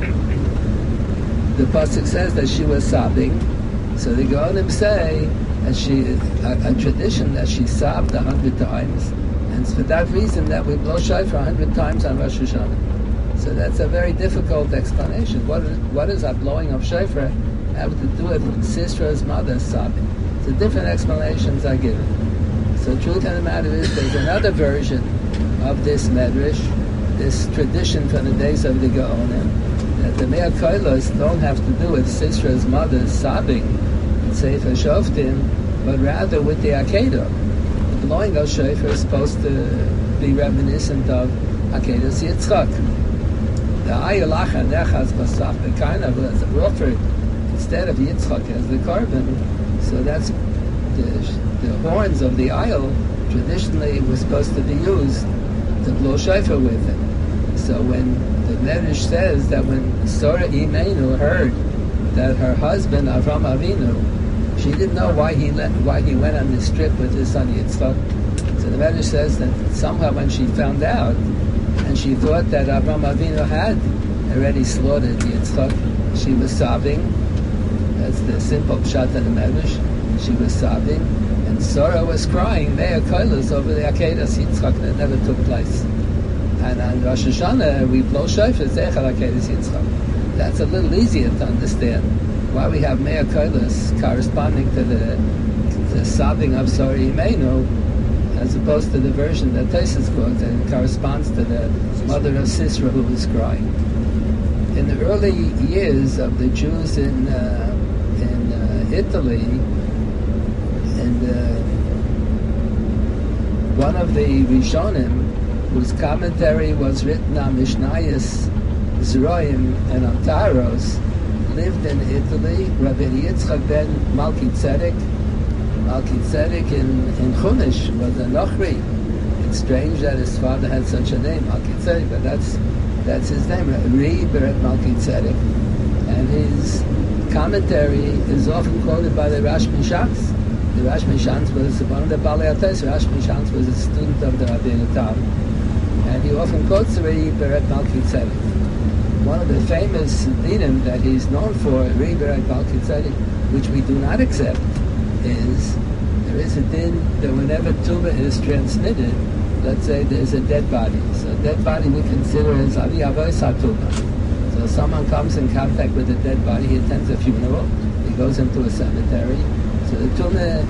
the pasuk says that she was sobbing. So the Gaonim say that a tradition that she sobbed 100 times, and it's for that reason that we blow shofar 100 times on Rosh Hashanah. So that's a very difficult explanation. What is that blowing of shofar have to do with Sisra's mother sobbing? So different explanations are given. So the truth of the matter is there's another version of this medrash, this tradition from the days of the Gaonim, that the Mea Kailos don't have to do with Sisra's mother sobbing, Sefer Shoftim, but rather with the Akedah. The blowing of shofar is supposed to be reminiscent of Akedas Yitzchak. The Ayalacha Nechaz Basach, the kind of as a offered instead of Yitzchak as the carbon. So that's the horns of the ayil traditionally were supposed to be used to blow shofar with it. So when the Medrash says that when Sarah Imenu heard that her husband Avram Avinu, she didn't know why he went on this trip with his son Yitzchak. So the Medrash says that somehow when she found out, and she thought that Avram Avinu had already slaughtered Yitzchak, she was sobbing. That's the simple pshat in the Medrash. She was sobbing, and Sarah was crying Mea Kailos over the Akedas Yitzchak that never took place. And on Rosh Hashanah we blow shofar Zechar Akedas Yitzchak. That's a little easier to understand. Why we have Mea Kailos corresponding to the sobbing of Sarah Imenu, as opposed to the version that Tosfos quotes, and it corresponds to the mother of Sisra who was crying. In the early years of the Jews in Italy, and one of the Rishonim, whose commentary was written on Mishnayos, Zroim, and on Taros, lived in Italy. Rabbi Yitzchak ben Malki Tzedek in Chumash was a Nochri. It's strange that his father had such a name, Malki Tzedek, but that's his name, Ri Beret Malki Tzedek. And his commentary is often quoted by the Rosh Mishans. The Rosh Mishans was one of the Balei Atos. Rosh Mishans was a student of the Rabbi Tam, and he often quotes the Ri Beret Malki Tzedek. One of the famous dinim that he's known for, Ri Beret Malki Tzedek, which we do not accept, is there is a din that whenever tumah is transmitted, let's say there's a dead body. So a dead body we consider as avi avois tumah. So someone comes in contact with a dead body, he attends a funeral, he goes into a cemetery. So the tumah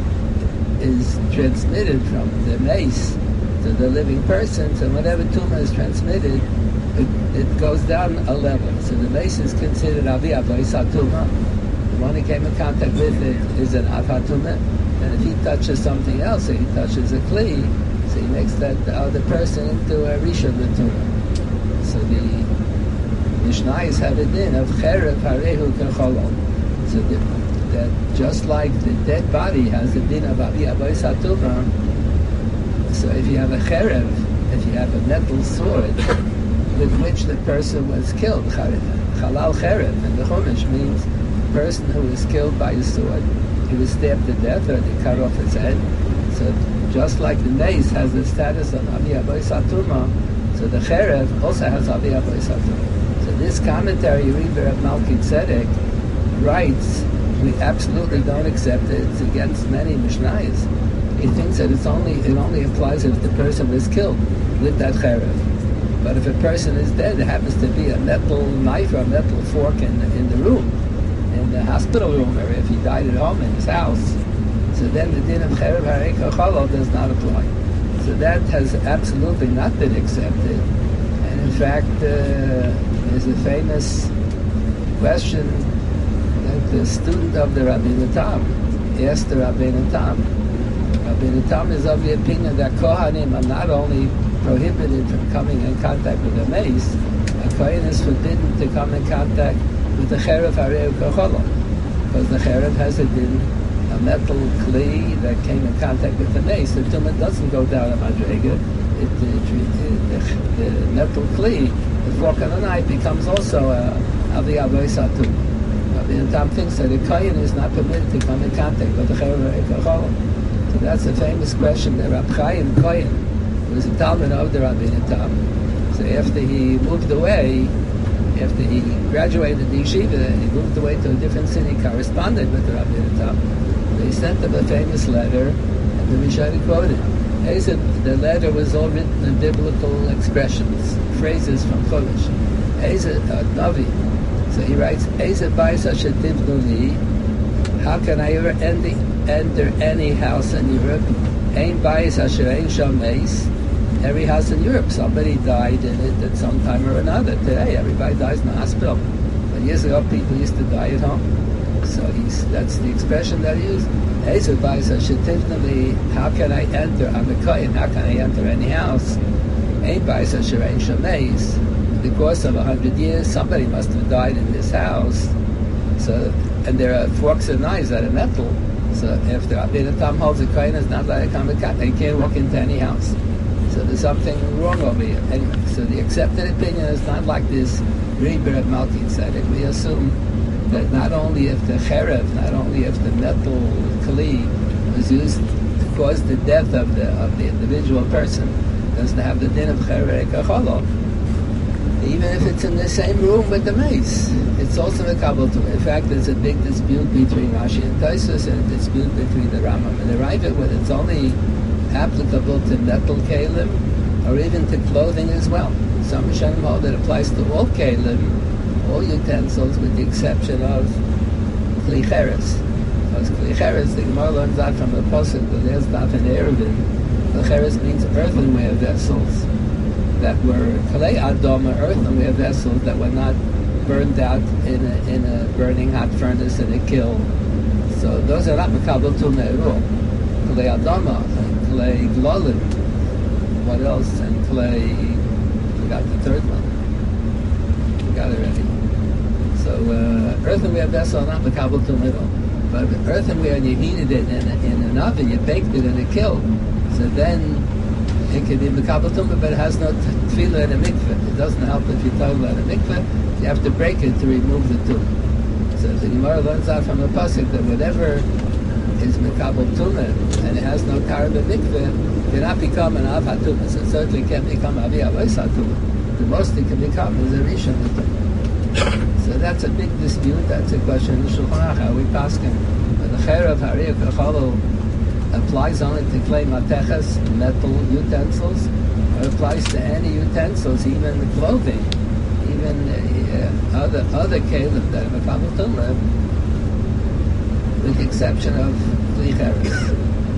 is transmitted from the mace to the living person. So whenever tumah is transmitted, it goes down a level. So the mace is considered avi avois tumah. The one he came in contact with it is an afatumah. And if he touches something else, if he touches a kli, so he makes that other person into a rishon l'tumah. So the Mishnayos have a din of cherev harehu kecholol. So that just like the dead body has the din of avi avois tumah, so if you have a cherev, if you have a metal sword with which the person was killed, chalal cherev in the Chumash means a person who was killed by a sword, he was stabbed to death or they cut off his head. So just like the mace has the status of avi avois tumah, so the cherev also has avi avois tumah. So this commentary, Rebbe of Malki Tzedek, writes, we absolutely don't accept it. It's against many Mishnayos. He thinks that it only applies if the person was killed with that cherev. But if a person is dead, there happens to be a metal knife or a metal fork in the room, in the hospital room, or if he died at home in his house, so then the din of cherev harei kecholol does not apply. So that has absolutely not been accepted. And in fact, there's a famous question that the student of the Rabbeinu Tam asked the Rabbeinu Tam. Rabbeinu Tam is of the opinion that Kohanim are not only prohibited from coming in contact with a mace, a Kohen is forbidden to come in contact with the cherev harei kecholol, because the cherev has a din, a metal kli that came in contact with the mace. The tumah doesn't go down a madrega. The metal kli, the fork and the knife, becomes also avi avois tumah. The Tam thinks that a Kohen is not permitted to come in contact with the cherev harei kecholol. So that's a famous question that Rab Chaim Kohen, who was a Talmud of the Rabbeinu Tam, so after he moved away, after he graduated the yeshiva, he moved away to a different city, corresponded with the Rabbeinu Tam. They sent him a famous letter, and the Rishayim quoted. The letter was all written in biblical expressions, phrases from Chumash. Navi. So he writes, how can I ever enter any house in Europe? Ein bayis asher ein sham meis. Every house in Europe, somebody died in it at some time or another. Today, everybody dies in the hospital. But years ago, people used to die at home. So that's the expression that he used. How can I enter? I'm a Kohen. How can I enter any house? Ein bayis asher ein sham meis. In the course of 100 years, somebody must have died in this house. So, and there are forks and knives that are metal. So after Rabbeinu Tam holds a Kohen is not like a Kamakat, he can't walk into any house. So there's something wrong over here. Anyway, so the accepted opinion is not like this Rebbe of Malki Tzedek. We assume that not only if the cherev, not only if the metal kli was used to cause the death of the individual person, doesn't have the din of cherev harei kecholol. Even if it's in the same room with the mace, it's also mekabel to. In fact, there's a big dispute between Rashi and Tosfos, and a dispute between the Rambam and the Raiva, whether it's only applicable to metal kalim or even to clothing as well. Some Rishonim hold that applies to all kalim, all utensils, with the exception of kli cheres. Because kli cheres, the Gemara learns that from the pasuk that there's daf in Eruvin. Kli cheres means earthenware vessels that were kalei adom, earthenware vessels that were not burned out in a burning hot furnace in a kiln. So those are not mekabel tumah at all. Kalei adama, clay glolim, what else? And clay, forgot the third one. Forgot already. So earthenware vessel, not mekabel tumah at all. But earthenware, and you heated it in an oven, you baked it in a kiln. So then it can be mekabel tumah, but it has no tefillah in a mikveh. It doesn't help if you talk about a mikveh. You have to break it to remove the tumah. So the Gemara learns out from the pasuk that whatever is mekabel tumah and it has no tar mikveh cannot become an av hatumah. So it certainly can't become avi avois hatumah. The most it can become is a rishon hatumah. So that's a big dispute. That's a question in Shulchan Aruch, how we paskin. But the Cherev Hariyah Kachalo applies only to clay mateches, metal utensils, or applies to any utensils, even clothing, even other kelim that are mekabel tumah, with the exception of kli cheres.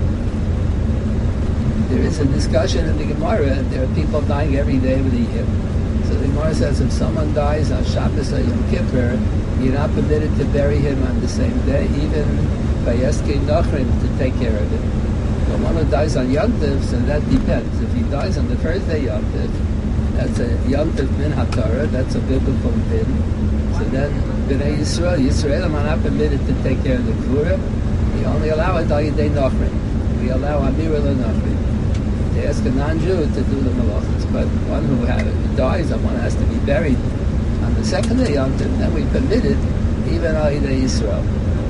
There is a discussion in the Gemara. There are people dying every day of the year. So the Gemara says if someone dies on Shabbos or Yom Kippur, you're not permitted to bury him on the same day, even by Yeski Nachrim to take care of it. But one who dies on Yom Tov, so that depends. If he dies on the first day Yom Tov, that's a Yom Tov min HaTorah, that's a biblical din. So then B'nai Yisrael are not permitted to take care of the Kvura. We only allow it on Yidei Nachrim. We allow Amir Nachrim. They ask a non-Jew to do the malachas, but one who dies and one has to be buried on the second day Yom Tov, then we permit it even al Yidei Yisrael.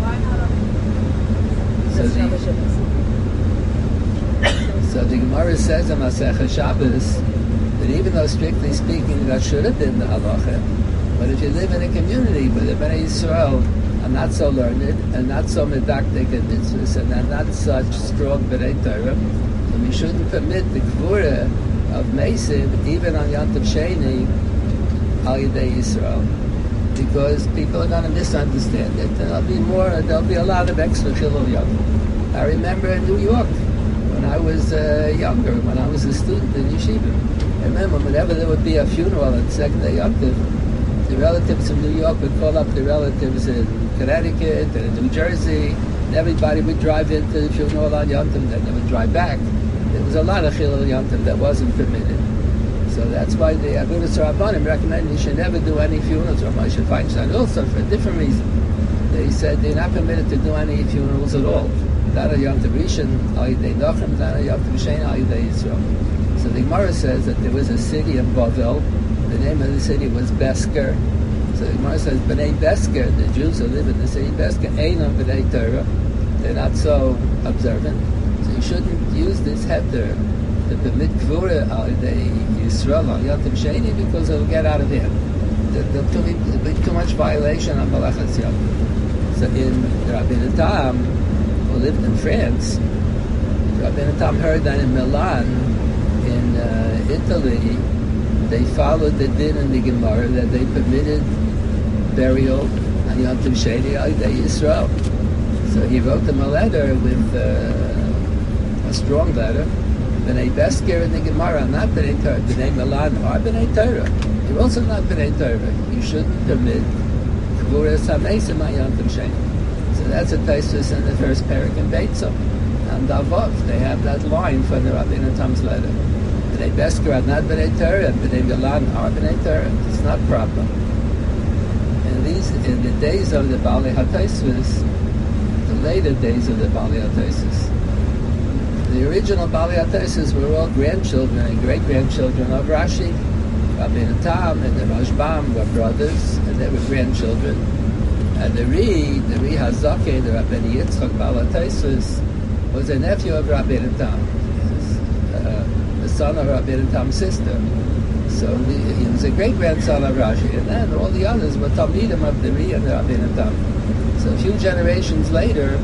So the Gemara says in Masechah Shabbos that even though strictly speaking that should have been the halacha, but if you live in a community where the Bnei Yisrael are not so learned and not so medactic in mitzvahs and are not such strong Bnei Torah, then we shouldn't permit the Kvura of Meisiv even on Yom Tov Sheni al Yidei Yisrael, because people are going to misunderstand it, and there'll be a lot of extra chilul yom. I remember in New York when I was younger, when I was a student in yeshiva. I remember whenever there would be a funeral on the second day Yom Tov, the relatives in New York would call up the relatives in Connecticut and in New Jersey, and everybody would drive into the funeral on Yom Tov, then they would drive back. There was a lot of chilul Yom Tov that wasn't permitted. So that's why the Agudas Rabbanim recommend you should never do any funerals, or Moshe Feinstein also for a different reason. They said they're not permitted to do any funerals at all. Not a Yom Tov Rishon, al Yidei Nachrim, not a Yom Tov Sheni, al Yidei Yisrael. So the Gemara says that there was a city in Bavel. The name of the city was Besker. So the Gemara says Bnei Besker, the Jews who live in the city Besker, Einam Bnei Torah. They're not so observant. So you shouldn't use this heter to permit Kvura al Yidei Yisrael on Yom Tov Sheni, because it'll get out of hand. There'll be too much violation on Malachas Yom Tov. So in Rabbeinu Tam, who lived in France, Rabbeinu Tam heard that in Milan, in Italy, they followed the din in the Gemara that they permitted burial on Yom Tov Sheni al Yidei Yisrael. So he wrote them a letter with a strong letter. B'nai Besker in the Gemara, not B'nai Torah. B'nai Milan are B'nai Torah. You're also not B'nai Torah. You shouldn't permit Kvuras HaMeisim on Yom Tov Sheni. So that's a Tosfos in the first parak in Beitzah. And Davov, they have that line from the Rabbeinu Tam's letter. B'nai Besker are not B'nai Torah, B'nai Milan are B'nai Torah. It's not proper. And in the days of the Baalei HaTosfos, the later days of the Baalei HaTosfos, the original Baalei HaTosfos were all grandchildren and great-grandchildren of Rashi. Rabbeinu Tam and the Rashbam were brothers, and they were grandchildren. And the Ri Hazaken, the Rabbeinu Yitzchak Baalei HaTosfos, was a nephew of Rabbeinu Tam, the son of Rabbeinu Tam's sister. So he was a great-grandson of Rashi, and then all the others were Talmidim of the Ri and the Rabbeinu Tam. So a few generations later,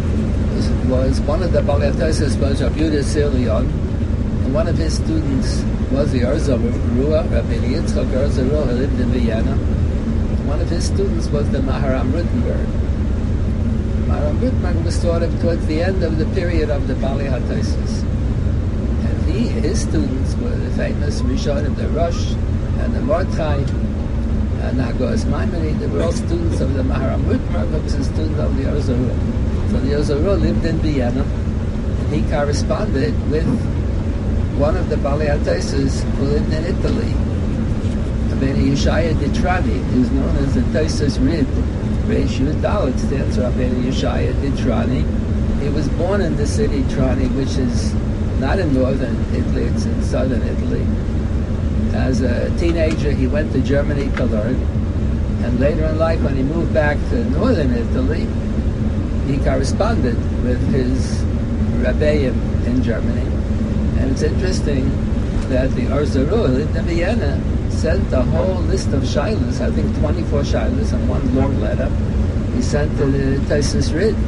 was one of the Baalei HaTosfos was Rabbi Yehuda Sirlion, and one of his students was the Arza Ruah, Rabbi Yitzchak Arza Ruah, who lived in Vienna. One of his students was the Maharam Rutenberg. Maharam Rutenberg was sort of towards the end of the period of the Baalei HaTosfos. And his students were the famous Rishonim, the Rosh, and the Mordechai, and Nagos Maimoni. They were all students of the Maharam Rutenberg, who was a student of the Arza Ruah. So the Arza Ruah lived in Vienna, and he corresponded with one of the Baalei HaTosfos who lived in Italy, Rabbeinu Yeshaya Ditrani, who's known as the Tosfos Rid. Reish Yud Dalet stands for Rabbeinu Yeshaya Ditrani. He was born in the city Trani, which is not in northern Italy, it's in southern Italy. As a teenager, he went to Germany to learn, and later in life, when he moved back to northern Italy, he corresponded with his Rebbeim in Germany. And it's interesting that the Arza Ruah lived in Vienna, sent a whole list of shilas, I think 24 shilas in one long letter. He sent to the Tosfos Rid.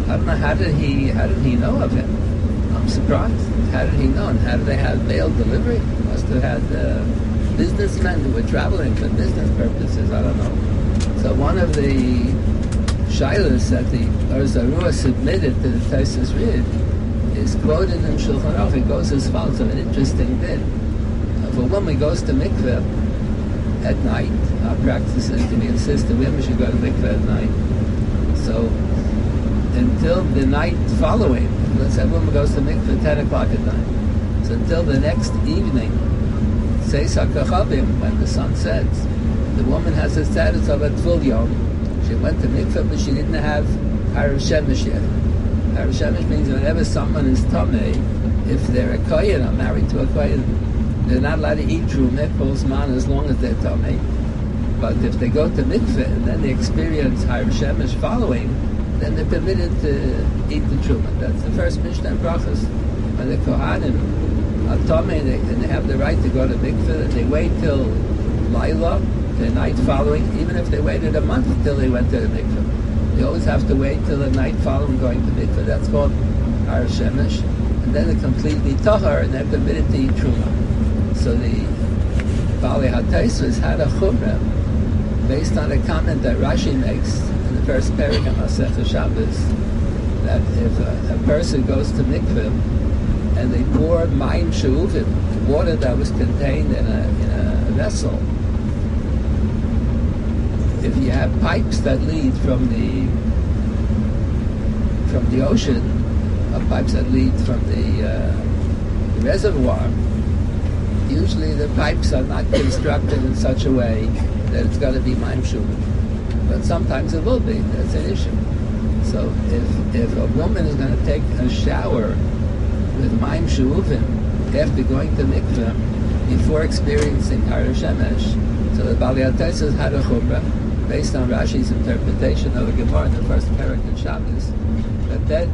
I don't know, how did he know of him? I'm surprised. How did he know? And how did they have mail delivery? Must have had businessmen who were traveling for business purposes. I don't know. So one of the shilas that the Or Zarua submitted to the Taisus Rid is quoted in Shulchan Aruch. It goes as follows, of an interesting bit. If a woman goes to mikveh at night, our practice is to insist that women should go to mikveh at night. So until the night following, let's say a woman goes to mikveh 10 o'clock at night. So until the next evening, Seis HaKachavim, when the sun sets, the woman has the status of a Tvul Yom. She went to mikveh, but she didn't have Harav Shemesh yet. Harav Shemesh means whenever someone is Tameh, if they're a Kohen or married to a Kohen, they're not allowed to eat Trumah, Kolzman, as long as they're Tameh. But if they go to mikveh and then they experience Harav Shemesh following, then they're permitted to eat the Trumah. That's the first Mishnah and Brachos. When the Kohanim are Tameh and they have the right to go to mikveh, and they wait till Laila, the night following, even if they waited a month till they went to the mikveh. They always have to wait till the night following going to mikveh. That's called Harav Shemesh. And then they're completely tahar and they're permitted to eat Trumah. So the Baalei HaTosfos had a chumrah based on a comment that Rashi makes in the first parak of Masechah Shabbos, that if a person goes to mikveh and they pour mayim she'uvim, water that was contained in a vessel, if you have pipes that lead from the ocean, or pipes that lead from the reservoir, usually the pipes are not constructed in such a way that it's got to be mayim she'uvim. But sometimes it will be. That's an issue. So if a woman is going to take a shower with mayim she'uvim after going to mikveh before experiencing Harav Shemesh, so the Baalei HaTosfos had a chumrah based on Rashi's interpretation of the Gemara in the first parak in Shabbos, that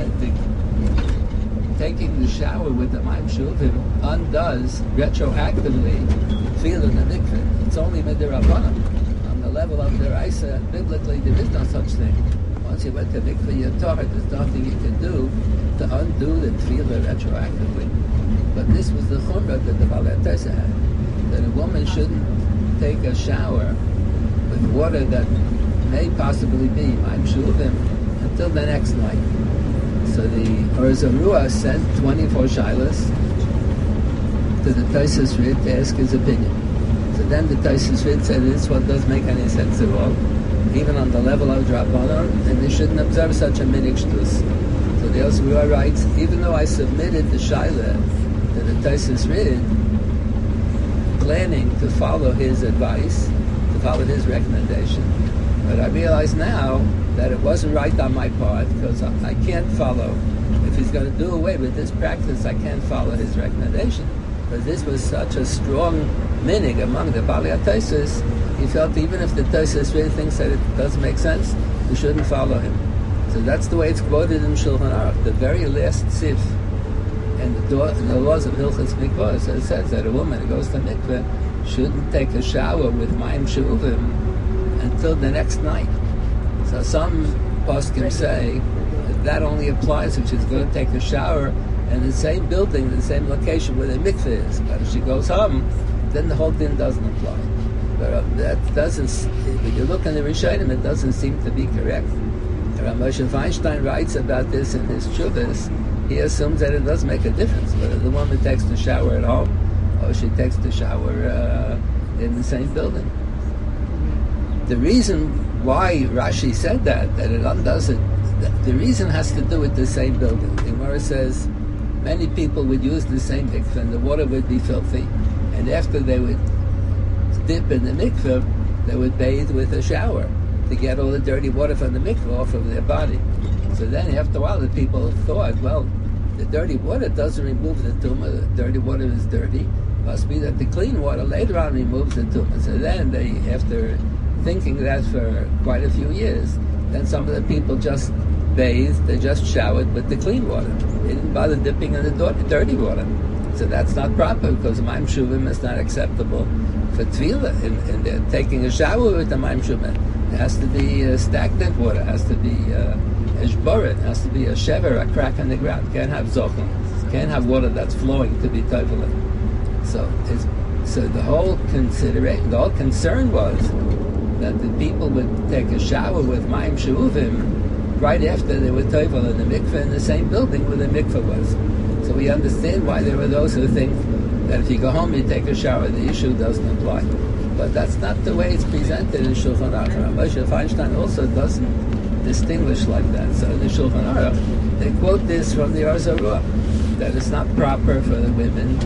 taking the shower with the mayim she'uvim undoes retroactively tefillah in the mikveh. It's only midrabanan. On the level of the Raisa, biblically there is no such thing. Once you went to mikveh yatar, there's nothing you can do to undo the tefillah retroactively. But this was the chumrah that the Baalei HaTosfos had, that a woman shouldn't take a shower with water that may possibly be mayim she'uvim until the next night. So the Or Zarua sent 24 shilas to the Taisus Rid to ask his opinion. So then the Taisus Rid said this one doesn't make any sense at all, even on the level of Drabanan, and they shouldn't observe such a minig shtus. So the Or Zarua writes, even though I submitted the shilah to the Taisus Rid, planning to follow his advice, to follow his recommendation, but I realize now that it wasn't right on my part, because I can't follow. If he's going to do away with this practice, I can't follow his recommendation. Because this was such a strong minig among the Baalei HaTosfos, he felt even if the Tosfos really thinks that it doesn't make sense, we shouldn't follow him. So that's the way it's quoted in Shulchan Aruch, the very last sif in the laws of Hilchos Mikvah. So it says that a woman who goes to mikveh shouldn't take a shower with mayim she'uvim until the next night. So some poskim say that only applies if she's going to take a shower in the same building, the same location where the mikveh is. But if she goes home, then the whole thing doesn't apply. But that doesn't, when you look in the Rishonim, it doesn't seem to be correct. Rav Moshe Feinstein writes about this in his Tshuvas. He assumes that it does make a difference whether the woman takes the shower at home or she takes the shower in the same building. The reason why Rashi said that it undoes it, the reason has to do with the same building. The Gemara says many people would use the same mikveh and the water would be filthy, and after they would dip in the mikveh, they would bathe with a shower to get all the dirty water from the mikveh off of their body. So then after a while the people thought, well, the dirty water doesn't remove the tumah, the dirty water is dirty, must be that the clean water later on removes the tumah. So then they, after thinking that for quite a few years, then some of the people just bathed, they just showered with the clean water. They didn't bother dipping in the dirty water. So that's not proper, because mayim she'uvim is not acceptable for tefillah. And they're taking a shower with the mayim she'uvim. It has to be stagnant water, it has to be ishbara. It has to be a shever, a crack in the ground. Can't have zochim. Can't have water that's flowing to be toivelet. So the whole concern was that the people would take a shower with mayim she'uvim right after they were toivel in the mikveh in the same building where the mikveh was. So we understand why there were those who think that if you go home you take a shower, the issue doesn't apply. But that's not the way it's presented in Shulchan Aruch. Moshe Feinstein also doesn't distinguish like that. So in the Shulchan Aruch, they quote this from the Arzarua, that it's not proper for the women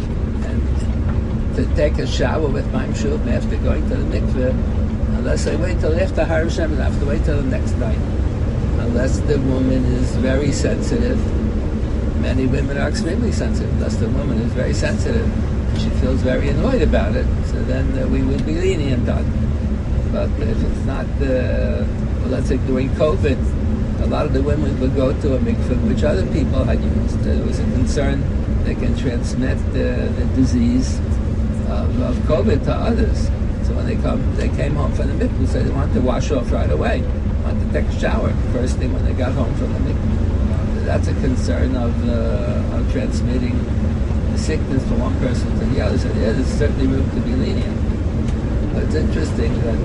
and to take a shower with mayim she'uvim after going to the mikveh, unless they wait till after Har Hashem and have to wait till the next night. Unless the woman is very sensitive. Many women are extremely sensitive. Unless the woman is very sensitive, she feels very annoyed about it, so then we would be lenient on it. But if it's not, well, let's say during COVID, a lot of the women would go to a mikveh which other people had used. There was a concern they can transmit the disease of COVID to others. So when they came home from the mikveh, so they wanted to wash off right away, wanted to take a shower first thing when they got home from the mikveh. So that's a concern of transmitting the sickness from one person to the other. So yeah, there's certainly room to be lenient. But it's interesting that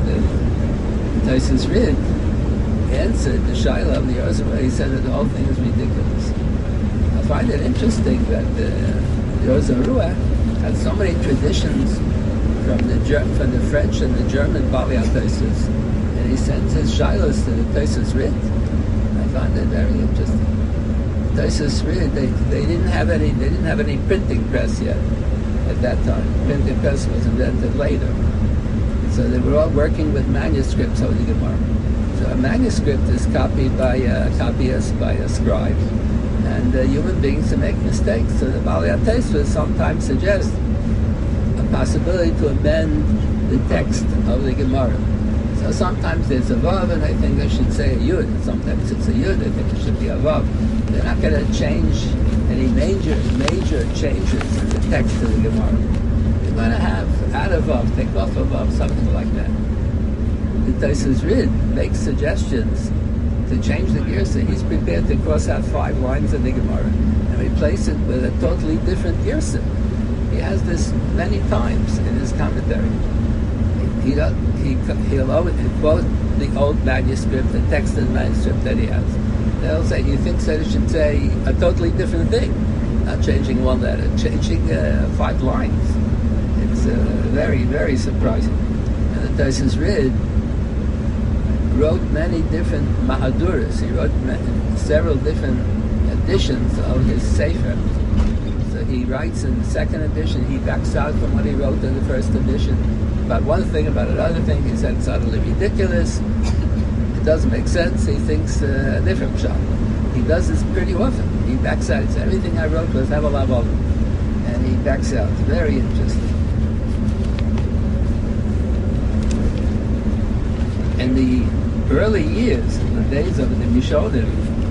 Taisus Rid answered the Shaila of the Yorzavah. He said that the whole thing is ridiculous. I find it interesting that the Yorzavah had so many traditions from the French and the German Balei Taisus, and he sends his Shailas to the Taisus Rid. I find it very interesting. Taisus Rid, they didn't have any printing press yet at that time. Printing press was invented later. So they were all working with manuscripts of the Gemara. So a manuscript is copied by a copyist, by a scribe, and human beings make mistakes. So the Balei Taisus sometimes suggest a possibility to amend the text of the Gemara. So sometimes there's a vav, and I think I should say a yud. Sometimes it's a yud, I think it should be a vav. They're not going to change any major changes in the text of the Gemara. They're going to have add a vav, take off a vav, something like that. The Taisus Rid makes suggestions to change the girsa. He's prepared to cross out 5 lines of the Gemara and replace it with a totally different girsa. He has this many times in his commentary. He'll always quote the old manuscript, the text of the manuscript that he has. They'll say he thinks that it should say a totally different thing, not changing one letter, changing 5 lines. It's very, very surprising. And the Taisus Rid wrote many different mahaduras. He wrote several different editions of his Sefer. So he writes in the second edition, he backs out from what he wrote in the first edition. About one thing, about another thing, he said it's utterly ridiculous. It doesn't make sense. He thinks a different shot. He does this pretty often. He backs out. He says, everything I wrote was have a lot of them. And he backs out. Very interesting. In the early years, in the days of the Mishodim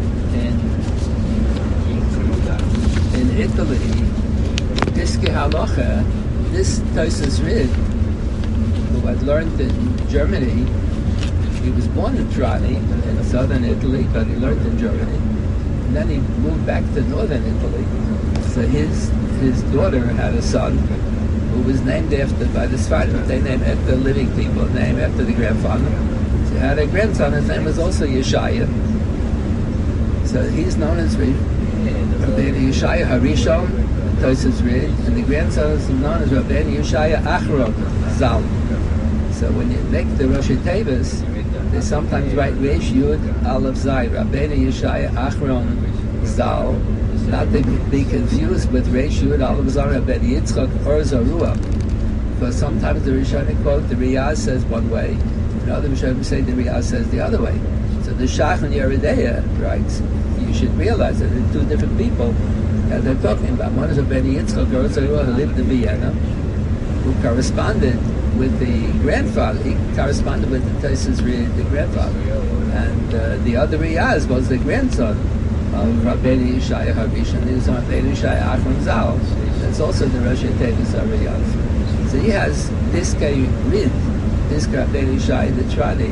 in Italy, Piskei Halacha, this Taisus Rid, who had learned in Germany, he was born in Trani, in southern Italy, but he learned in Germany. And then he moved back to northern Italy. So his daughter had a son who was named after, by the Sfardim, they named after living people, named after the grandfather. So he had a grandson, his name was also Yeshaya. So he's known as Rabbeinu Yeshaya Harishon, Taisus Rid, and the grandson is known as Rabbeinu Yeshaya Achron Zal. So when you make the Rosh Tevis, they sometimes write Reish Yud Aleph Zai, Rabbeinu Yeshaya Achron Zal, not to be confused with Reish Yud Aleph Zai, Rabbeinu Yitzchak Or Zarua. Because sometimes the Rishonim quote, the Riyaz says one way, and other Rishonim say the Riyaz says the other way. So the Shach and Yeridea writes, you should realize that they're 2 different people that they're talking about. One is Rabbeinu Yitzchak Or Zarua, who lived in Vienna, who corresponded with the grandfather. He corresponded with the Taisus Rid, the grandfather. And the other Riyaz was the grandson of Rabbeinu Yeshaya Harishon. He was Rabbeinu Yeshaya Achron Zal. That's also the Rosh Tevis Riyaz. So he has this guy Rid, this Rabbeinu Yeshaya the Trani,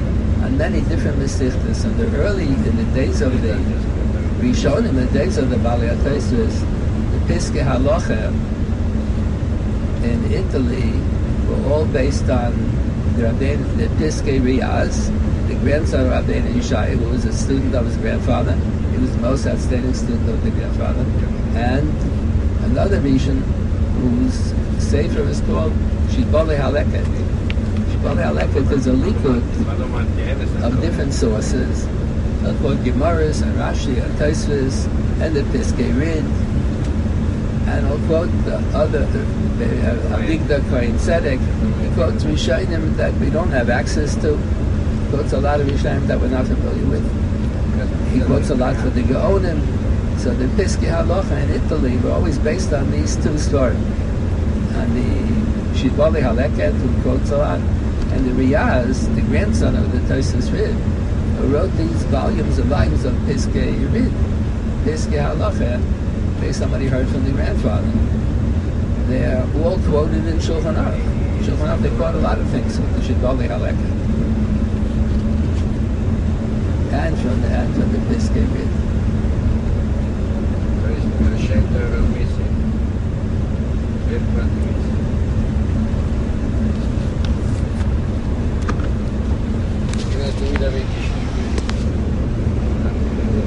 on many different Mesichtas. In the days of the Rishonim, in the days of the Bali Ataisus, the Piskei Halacha in Italy were all based on the Piskei Riaz, the grandson of Rabbeinu Yishai, who was a student of his grandfather. He was the most outstanding student of the grandfather. And another Rishon whose Sefer is called Shibbolei Haleket. Shibbolei Haleket is a likud of different sources. They'll quote Gemaras and Rashi and Tosfos and the Piskei Rid. And I'll quote the other, Avigdor Kohen Tzedek. He quotes Rishonim that we don't have access to. He quotes a lot of Rishonim that we're not familiar with. He quotes a lot for the Gaonim. So the Piskei Halacha in Italy were always based on these two stories. And the Shibbolei Haleket, who quotes a lot, and the Riaz, the grandson of the Tosfos Rid, who wrote these volumes of Piskei Rid, Piskei Halacha, based on what he heard from the grandfather. They are all quoted in Shulchan Aruch. Shulchan Aruch, they quote a lot of things with the Shibbolei Haleket. And from the Piskei Rid.